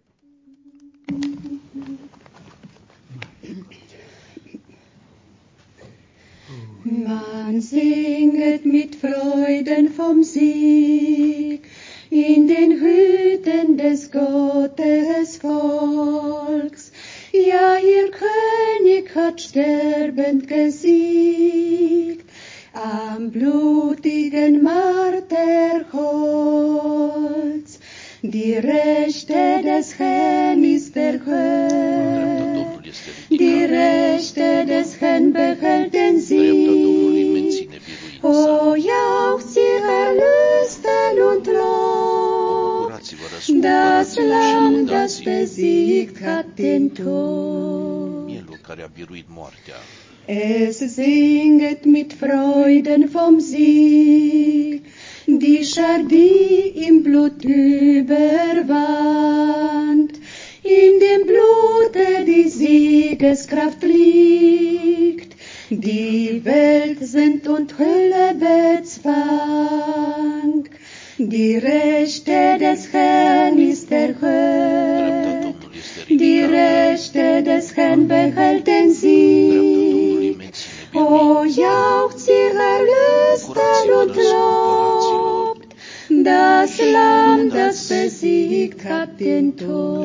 Man singet mit Freuden vom Sieg in den Hütten des Gottes Volks. Ja, ihr König hat sterbend gesiegt am blutigen Marterholz. Die Rechte des Herrn ist erhöht, die Rechte des Herrn behält den Sieg. O jauchzt ihr Erlösten und lobt das Lamm, das besiegt hat den Tod. Es singet mit Freuden vom Sieg, die Schar, die im Blut überwand, in dem Blute die Siegeskraft liegt, die Welt sind und Hölle bezwang, die Rechte des Herrn ist erhöht, die Rechte des Herrn behält den Sieg. O jauchzt ihr Erlösten und lobt das Lamm, das besiegt hat den Tod.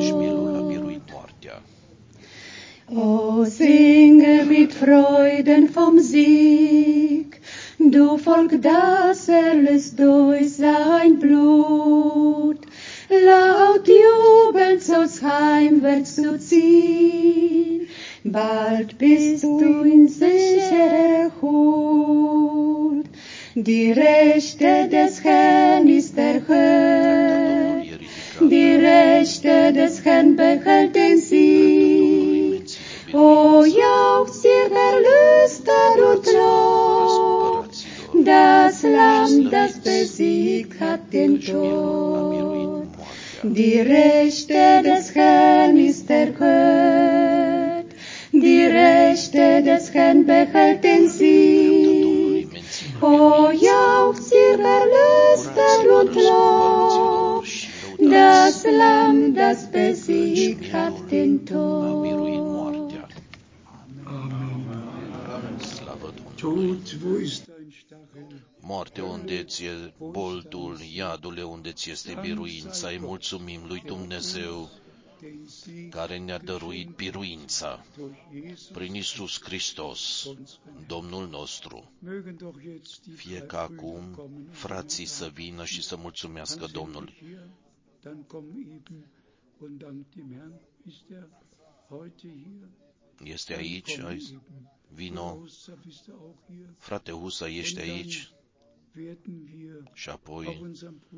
O singe mit Freuden vom Sieg, du Volk, das erlöst durch sein Blut. Laut jubelnd sollst heimwärts du ziehen, bald bist du in sicherer Hut. Die Rechte des Herrn ist erhöht, die Rechte des Herrn behält den Sieg. O jauchzt ihr Erlösten und lobt das Lamm, das besiegt hat den Tod. Die Rechte des Herrn ist erhöht, die Rechte des Herrn behält den Sieg. O jauchzt ihr Erlösten und lobt das Lamm, das besiegt hat den Tod. Tod, wo ist dein Stachel? Moarte, unde ți-e boldul, iadule, unde ți este biruința. Îi mulțumim lui Dumnezeu care ne-a dăruit biruința prin Iisus Hristos, Domnul nostru. Fie ca acum frații să vină și să mulțumească Domnului. Este aici? Vino. Frate Husa, ești aici? Și apoi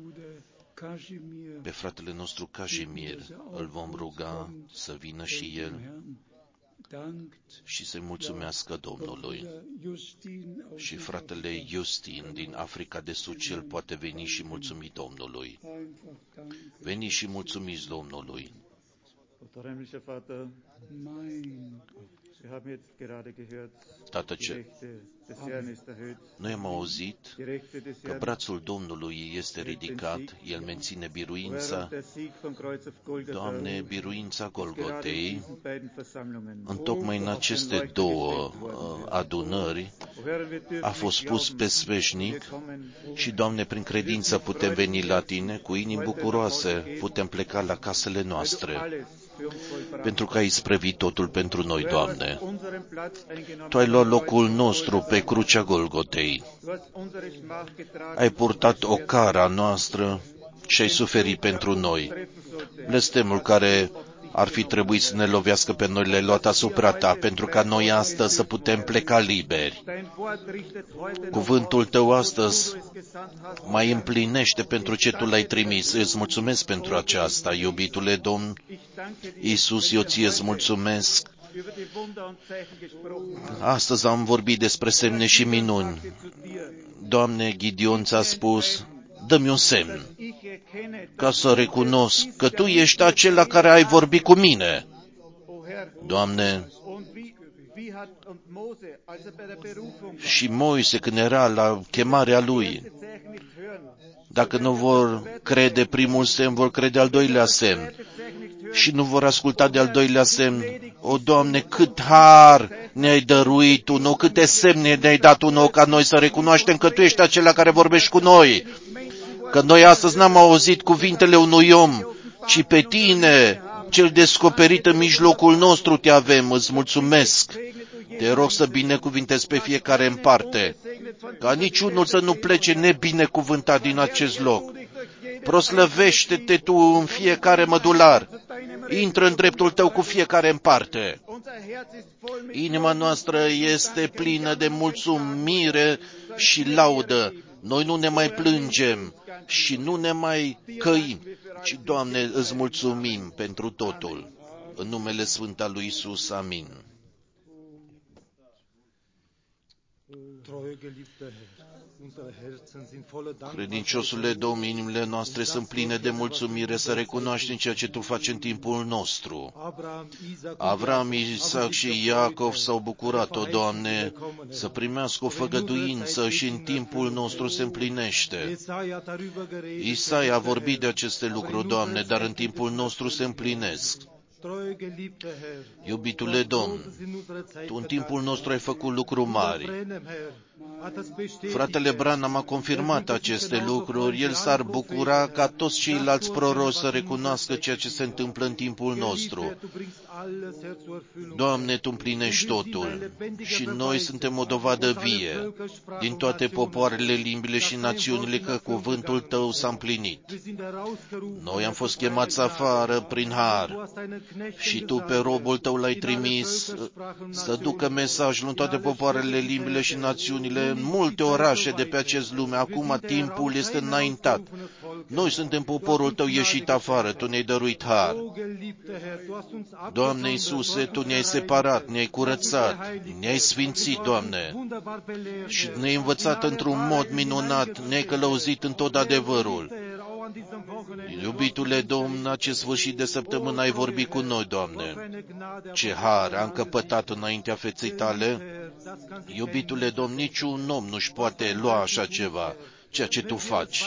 pe fratele nostru Casimir îl vom ruga să vină și el și să-i mulțumească Domnului. Și fratele Justin din Africa de Sud, el poate veni și mulțumi Domnului. Veniți și mulțumiți Domnului. Tată, noi am auzit că brațul Domnului este ridicat, El menține biruința. Doamne, biruința Golgotei, întocmai în aceste două adunări, a fost pus pe sfeșnic și, Doamne, prin credință putem veni la Tine, cu inimi bucuroase, putem pleca la casele noastre, pentru că ai isprăvit totul pentru noi, Doamne. Tu ai luat locul nostru pe crucea Golgotei, ai purtat ocara noastră și ai suferit pentru noi. Blestemul care ar fi trebuit să ne lovească pe noi le-ai luat asupra Ta, pentru ca noi astăzi să putem pleca liberi. Cuvântul Tău astăzi mai împlinește pentru ce Tu l-ai trimis. Îți mulțumesc pentru aceasta, iubitule Domn Iisus, eu Ție îți mulțumesc. Astăzi am vorbit despre semne și minuni. Doamne, Gideon ți-a spus, dă-mi un semn, ca să recunosc că Tu ești acela care ai vorbit cu mine. Doamne, și Moise, când era la chemarea lui, dacă nu vor crede primul semn, vor crede al doilea semn. Și nu vor asculta de al doilea semn. O, Doamne, cât har ne-ai dăruit Tu, nou, câte semne ne-ai dat Tu, nou, ca noi să recunoaștem că Tu ești acela care vorbești cu noi. Că noi astăzi n-am auzit cuvintele unui om, ci pe Tine, cel descoperit în mijlocul nostru, Te avem. Îți mulțumesc. Te rog să binecuvintezi pe fiecare în parte, ca niciunul să nu plece nebinecuvântat din acest loc. Proslăvește-te Tu în fiecare mădular. Intră în dreptul Tău cu fiecare în parte. Inima noastră este plină de mulțumire și laudă. Noi nu ne mai plângem și nu ne mai căim, ci, Doamne, îți mulțumim pentru totul. În numele Sfânt al lui Iisus, amin. Credinciosule Domn, inimile noastre sunt pline de mulțumire să recunoaștem ceea ce Tu faci în timpul nostru. Avram, Isaac și Iacov s-au bucurat, o Doamne, să primească o făgăduință și în timpul nostru se împlinește. Isaia a vorbit de aceste lucruri, Doamne, dar în timpul nostru se împlinesc. Iubitule Domn, Tu în timpul nostru ai făcut lucruri mari. Fratele Branham a confirmat aceste lucruri. El s-ar bucura ca toți ceilalți proroși să recunoască ceea ce se întâmplă în timpul nostru. Doamne, Tu împlinești totul și noi suntem o dovadă vie din toate popoarele, limbile și națiunile că cuvântul Tău s-a împlinit. Noi am fost chemați afară prin har și Tu pe robul Tău l-ai trimis să ducă mesajul în toate popoarele, limbile și națiunile, în multe orașe de pe acest lume. Acum timpul este înaintat. Noi suntem poporul Tău ieșit afară, Tu ne-ai dăruit har. Doamne Iisuse, Tu ne-ai separat, ne-ai curățat, ne-ai sfințit, Doamne, și ne-ai învățat într-un mod minunat, ne-ai călăuzit în tot adevărul. Iubitule Domn, acest sfârșit de săptămână ai vorbit cu noi, Doamne. Ce har am căpătat înaintea feței Tale. Iubitule Domn, niciun om nu-și poate lua așa ceva, ceea ce Tu faci.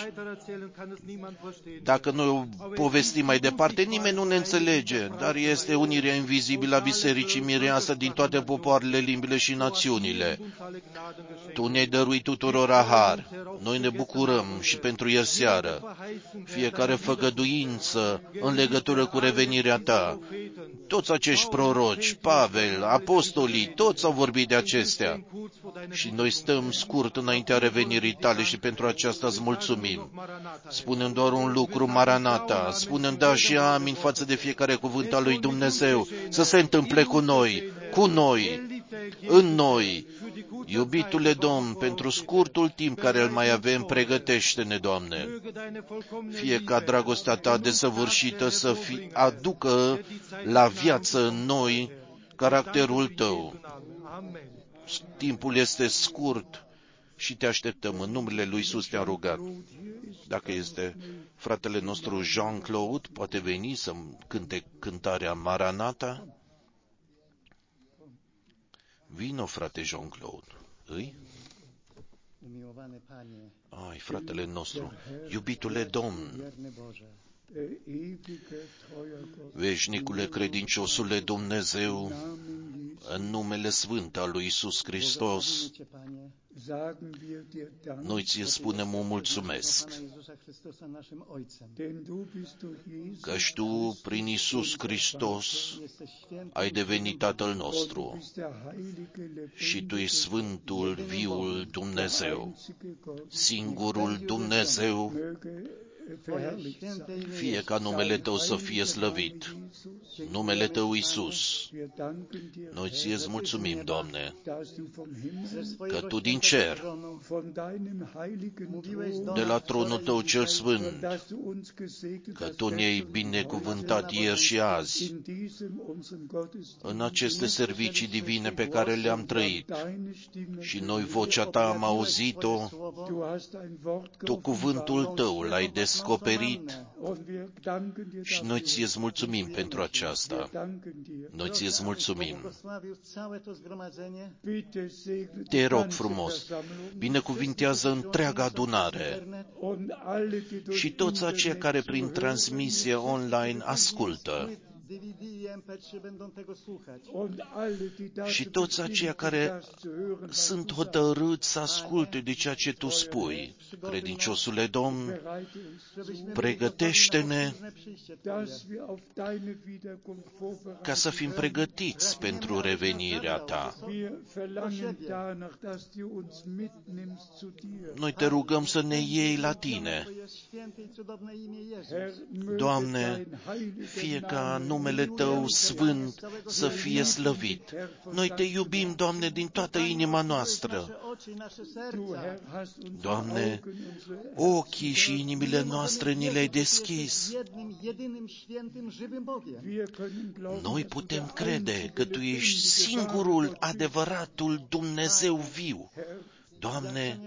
Dacă noi o povestim mai departe, nimeni nu ne înțelege, dar este unirea invizibilă a Bisericii Mireasă din toate popoarele, limbile și națiunile. Tu ne-ai dăruit tuturora har. Noi ne bucurăm și pentru ieri seară. Fiecare făgăduință în legătură cu revenirea Ta. Toți acești proroci, Pavel, apostolii, toți au vorbit de acestea. Și noi stăm scurt înaintea revenirii Tale și pentru aceasta îți mulțumim. Spunem doar un lucru, Maranata, spunem da și amin față de fiecare cuvânt al lui Dumnezeu, să se întâmple cu noi, în noi. Iubitule Domn, pentru scurtul timp care îl mai avem, pregătește-ne, Doamne. Fie ca dragostea Ta desăvârșită să aducă la viață în noi caracterul Tău. Timpul este scurt și Te așteptăm. În numele lui Iisus Te-am rugat. Dacă este fratele nostru Jean-Claude, poate veni să cânte cântarea Maranata. Vino, frate Jean-Claude. Îi? Ai, fratele nostru, iubitule Domn, veșnicule credinciosule Dumnezeu, în numele sfânt al lui Iisus Hristos, noi ți-i spunem o mulțumesc, căci Tu, prin Iisus Hristos, ai devenit Tatăl nostru și Tu ești Sfântul, Viul Dumnezeu, singurul Dumnezeu. Fie ca numele Tău să fie slăvit, numele Tău, Iisus. Noi Ție-ți mulțumim, Doamne, că Tu din cer, de la tronul Tău cel sfânt, că Tu ne-ai binecuvântat ieri și azi în aceste servicii divine pe care le-am trăit. Și noi vocea Ta am auzit-o, Tu cuvântul Tău l-ai descoperit și noi Ție-ți mulțumim pentru aceasta. Noi Ție-ți mulțumim. Te rog frumos, binecuvintează întreaga adunare și toți aceia care prin transmisie online ascultă și toți aceia care sunt hotărâți să asculte de ceea ce Tu spui. Credinciosule Domn, pregătește-ne ca să fim pregătiți pentru revenirea Ta. Noi Te rugăm să ne iei la Tine. Doamne, fie ca numele Tău sfânt să fie slăvit. Noi Te iubim, Doamne, din toată inima noastră. Doamne, ochii și inimile noastre ni le-ai deschis. Noi putem crede că Tu ești singurul, adevăratul Dumnezeu viu. Doamne,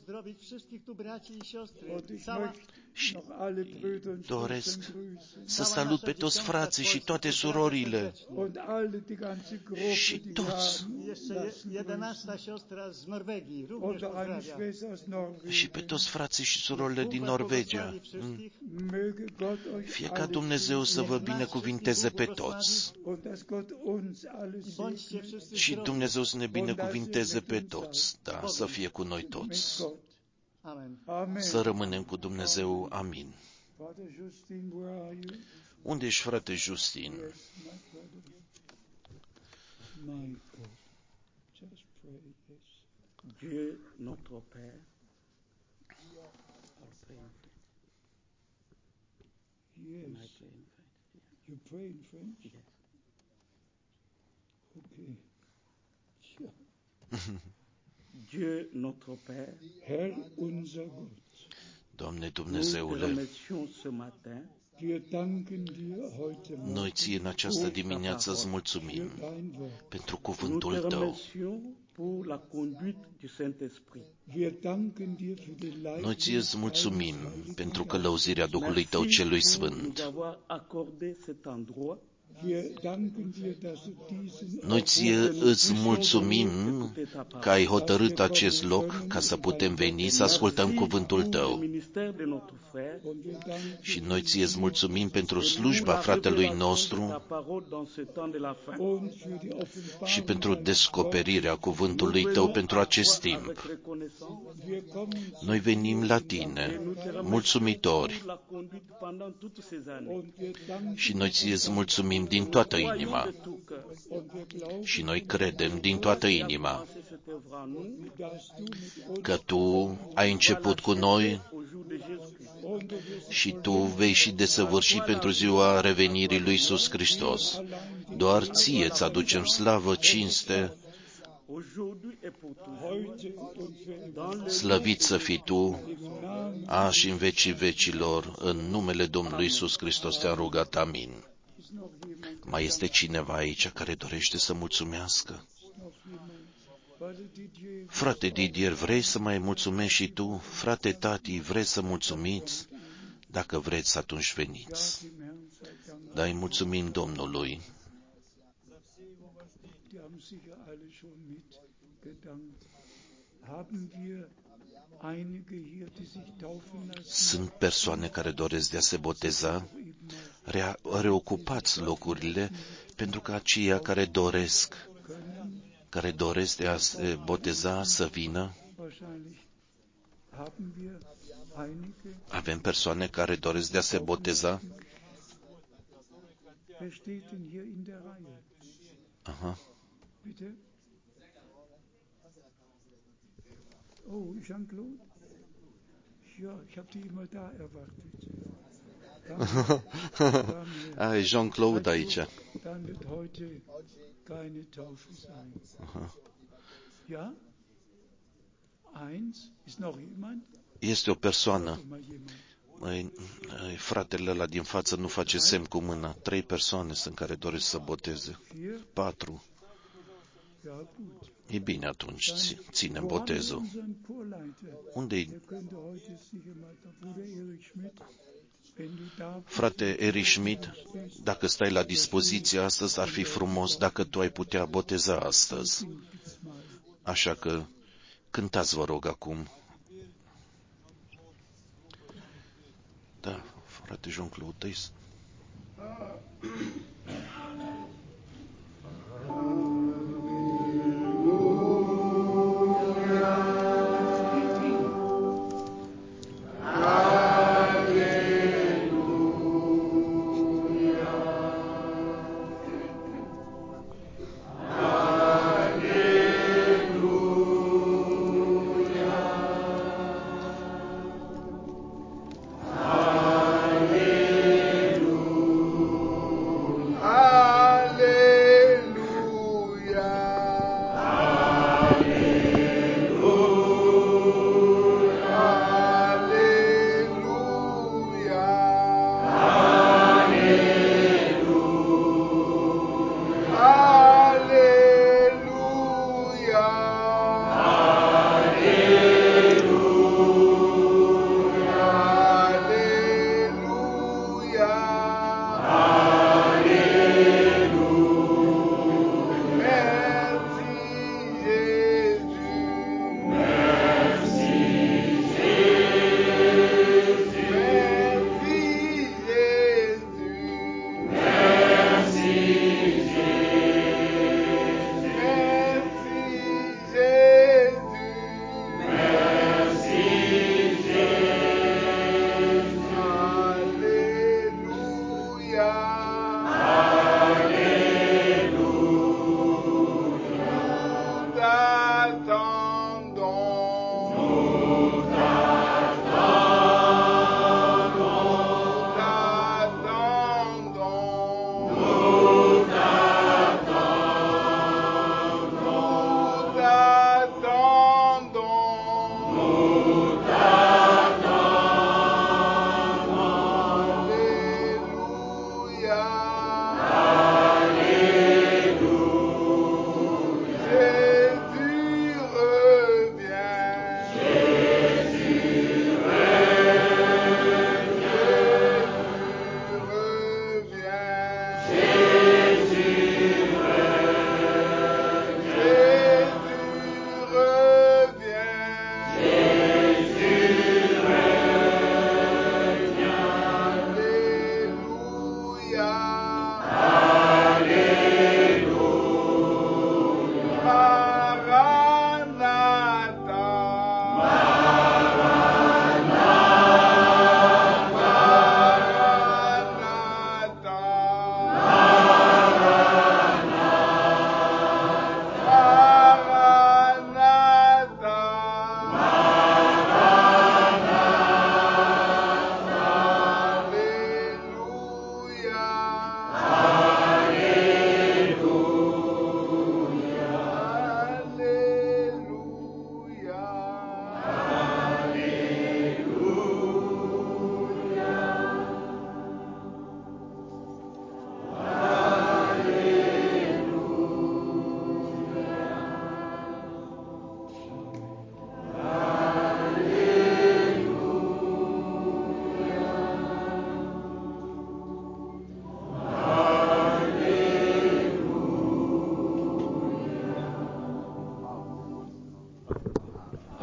și doresc să salut pe toți frații și toate surorile și toți și pe toți frații și surorile din Norvegia. Fie ca Dumnezeu să vă binecuvinteze pe toți și Dumnezeu să ne binecuvinteze pe toți, da, să fie cu noi toți. Să rămânem cu Dumnezeu. Amin. Unde ești, frate Justin? Dieu notre Père, yes. You pray in French? Yes. Okay. Dieu notre Père, Herr unser Gott, Doamne Dumnezeule, noi Ție în această dimineață îți mulțumim pentru cuvântul Tău. Noi Ție îți mulțumim pentru călăuzirea Duhului Tău celui Sfânt. Noi Ție îți mulțumim că ai hotărât acest loc ca să putem veni să ascultăm cuvântul Tău. Și noi Ție îți mulțumim pentru slujba fratelui nostru și pentru descoperirea cuvântului Tău pentru acest timp. Noi venim la Tine, mulțumitori, și noi Ție îți mulțumim din toată inima. Și noi credem din toată inima că Tu ai început cu noi și Tu vei și desăvârși pentru ziua revenirii lui Iisus Hristos. Doar Ție îți aducem slavă, cinste. Slăvit să fii Tu, azi și în vecii vecilor, în numele Domnului Iisus Hristos te-am rugat, amin. Mai este cineva aici care dorește să mulțumească? Frate Didier, vrei să mai mulțumești și tu? Frate Tati, vrei să mulțumiți? Dacă vreți, atunci veniți. Da, îi mulțumim Domnului. Die haben sicher alle schon mitgedankt. Haben wir einige hier, die sich taufen lassen? Sunt persoane care doresc de a se boteza. Reocupați locurile pentru ca aceia care doresc de a se boteza să vină. Wahrscheinlich haben wir einige. Avem persoane care doresc de a se boteza. Wer steht denn hier in der Reihe? Aha. Bitte? Oh, Jean-Claude? Ja, ich habe die immer da erwartet. Ai Jean-Claude aici. Dann wird heute keine Taufe sein. Aha. Ja? Eins? Ist noch jemand? Este o persoană. Doch mal jemand. Fratele ăla din față nu face semn cu mâna. 3 persoane sunt care doresc să boteze. 4. Ja, gut. E bine atunci, ținem botezul. Unde-i frate Erich Schmidt? Dacă stai la dispoziție astăzi, ar fi frumos dacă tu ai putea boteza astăzi. Așa că cântați, vă rog, acum. Da, frate Jean-Claude,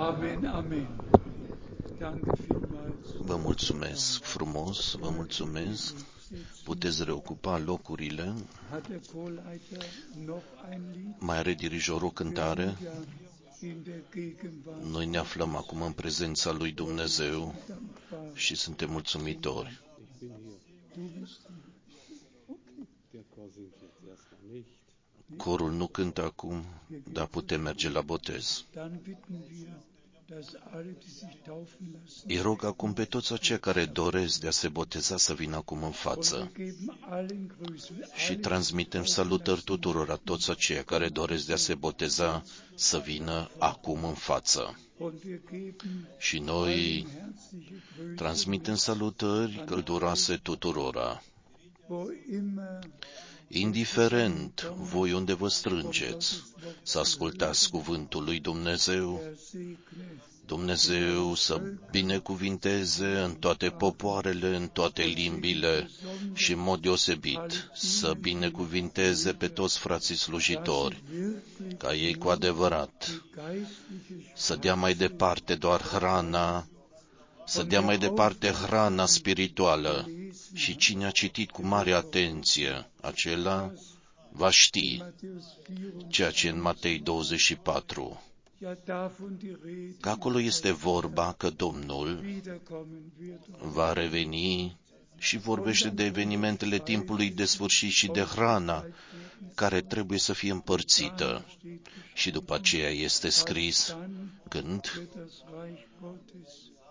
Amen, amen. Danke vielmals. Vă mulțumesc frumos, vă mulțumesc. Puteți reocupa locurile. Hat der Chorleiter noch ein Lied? Mai are dirijorul o cântare. Ja, in der Gegenwart Noi ne aflăm acum în prezența lui Dumnezeu dankbar. și suntem mulțumitori. Du bist Corul nu cântă acum, dar putem merge la botez. dann bitten wir, dass alle, die sich taufen lassen, Îi rog acum pe toți aceia care doresc de a se boteza să vină acum în față und wir geben allen Grüßen, și transmitem salutări tuturor a toți aceia care doresc de a se boteza să vină acum în față. und wir geben Și noi herzliche Grüße, transmitem salutări călduroase tuturora. wo immer Indiferent voi unde vă strângeți, să ascultați cuvântul lui Dumnezeu, er segne, Dumnezeu să binecuvinteze în toate popoarele, în toate limbile și în mod deosebit să binecuvinteze pe toți frații slujitori, wirklich ca ei cu adevărat geistliche să dea mai departe doar hrana, să dea mai departe hrana spirituală. Și cine a citit cu mare atenție, acela va ști Matthäus 4, ceea ce în Matei 24, ja davon die Rede că acolo este vorba că Domnul wiederkommen wird. va reveni și vorbește de evenimentele timpului de sfârșit și de hrana care trebuie să fie împărțită. Și după aceea este scris, când Wird das Reich Gottes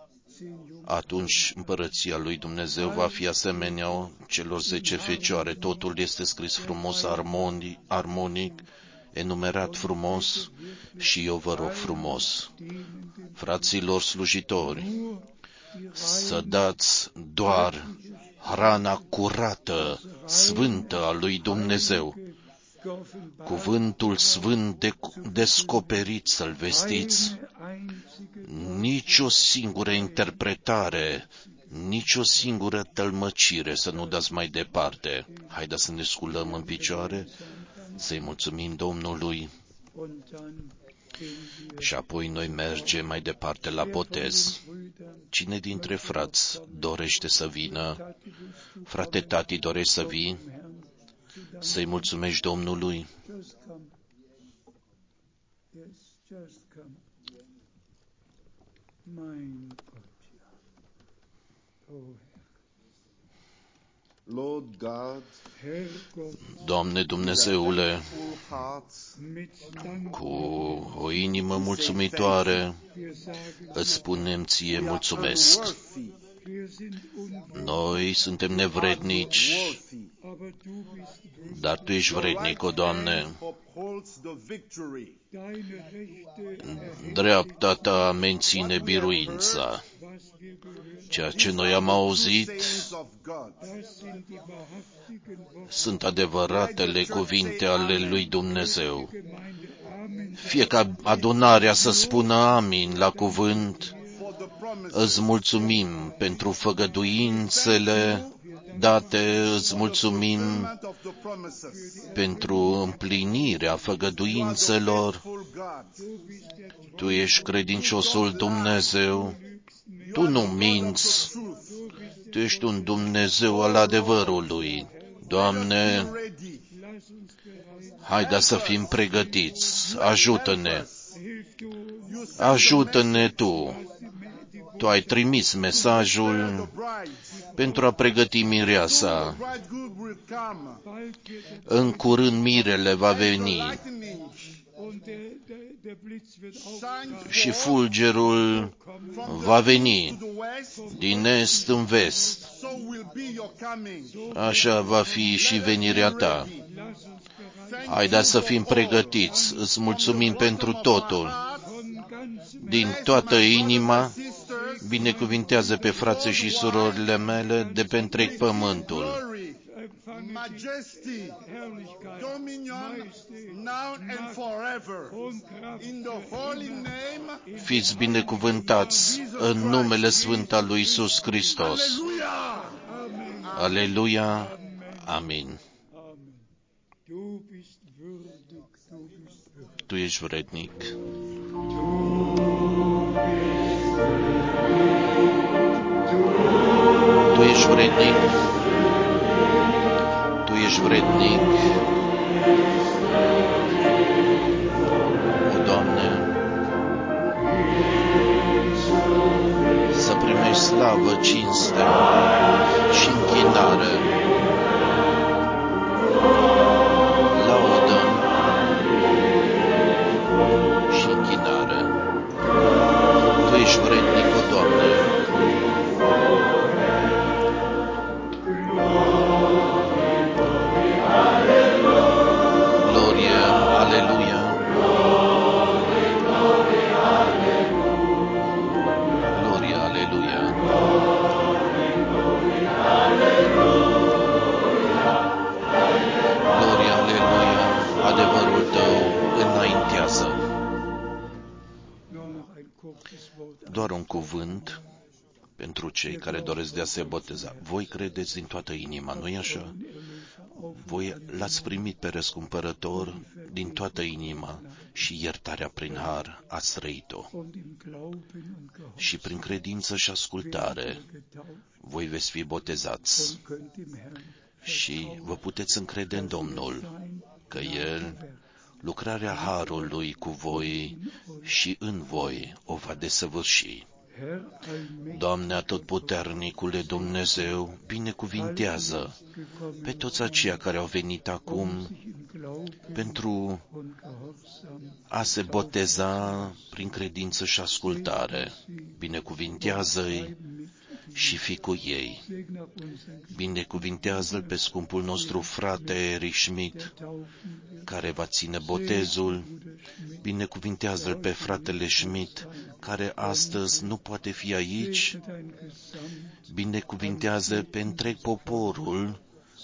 atunci împărăția lui Dumnezeu va fi asemenea celor 10 fecioare. Totul este scris frumos, armonic, enumerat frumos și eu vă rog frumos, fraților slujitori, să dați doar hrana curată, sfântă a lui Dumnezeu, cuvântul sfânt descoperit să-l vestiți, nici o singură interpretare, nici o singură tălmăcire să nu dați mai departe. Haideți să ne sculăm în picioare, să-i mulțumim Domnului și apoi noi mergem mai departe la botez. Cine dintre frați dorește să vină? Frate Tati, dorești să vii? Să-i mulțumești Domnului? Just come. Yes, just come. Mein Gott, ja. Oh, Lord God, Herr Gott, Doamne Dumnezeule, full hearts, mit Dank cu o inimă mulțumitoare, wir sagen, îți spunem ție mulțumesc. worthy, wir sind unwürdig, Noi suntem nevrednici, worthy. aber du bist würdig. dar Tu ești vrednic, o Doamne. Upholds the victory. Deine Rechte erhält, Dreapta Ta menține biruința. was wir gehört. Ceea ce noi am auzit Sayings of God. Das sind die wahrhaftigen Worte sunt adevăratele cuvinte ale lui Dumnezeu. der Gemeinde. Amen. Fie ca adunarea să spună amin la cuvânt, For the promise. îți mulțumim pentru făgăduințele date, îți mulțumim Of the promises. pentru împlinirea făgăduințelor. Full God. Tu ești credinciosul Dumnezeu, Tu nu minți, Truth. Tu ești un Dumnezeu al adevărului. Doamne, Ready. haide să fim pregătiți, ajută-ne, Hilf du uns, ajută-ne Tu. Tu ai trimis mesajul Bride. pentru a pregăti mireasa. Bridegroom will come. bald wird er, În curând mirele va veni Lightning und der Blitz wird shines și fulgerul va veni to the west. din est în vest. So will be your coming. Așa va fi și venirea Ta. Lass uns bereit Haideți să fim pregătiți. Îți mulțumim pentru totul. von ganzem Din toată inima, Sisters, binecuvintează pe frații și surorile mele de pe întreg pământul. glory, empfangen majesty, Herrlichkeit, dominion, Majestät now and forever. und Kraft In the holy name, Fiți binecuvântați în numele sfânt al lui Iisus Hristos. hallelujah. Aleluia. Amin. Amen. Du bist würdig, du bist würdig. Tu ești vrednic. Du Tu ești vrednic. Tu ești vrednic. O, Doamne, să primești slavă, cinste și închinare, laudă și închinare. Tu ești vrednic, o, Doamne. Glorie, aleluia. Glorie, aleluia. Glorie, aleluia. Adevărul Tău înaintează. Doar un cuvânt pentru cei care doresc de a se boteza. Voi credeți din toată inima, nu-i așa? Voi l-ați primit pe răscumpărător din toată inima și iertarea prin har ați trăit-o. Și prin credință și ascultare voi veți fi botezați și vă puteți încrede în Domnul că El, lucrarea harului cu voi și în voi o va desăvârși. Doamne Atotputernicule Dumnezeu, binecuvintează pe toți aceia care au venit acum pentru a se boteza prin credință și ascultare. Binecuvintează-i și fii cu ei. Binecuvintează-l pe scumpul nostru frate Erich Schmidt, care va ține botezul. Binecuvintează-l pe fratele Schmidt, care astăzi nu poate fi aici. Binecuvintează pe întreg poporul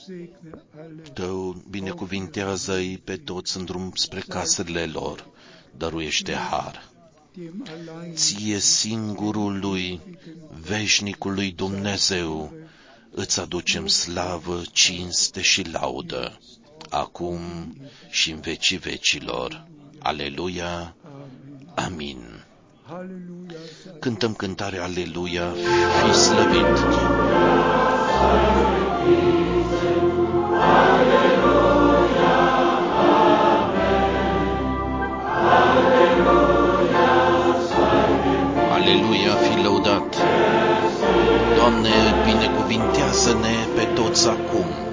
Tău, binecuvintează-i pe toți în drum spre casele lor. Dăruiește har. Ție singurului, veșnicului Dumnezeu, îți aducem slavă, cinste și laudă, acum și în vecii vecilor. Aleluia, amin. Cântăm cântarea Aleluia, fi slăvit. Aleluia, fi lăudat. Doamne, binecuvintează-ne pe toți acum.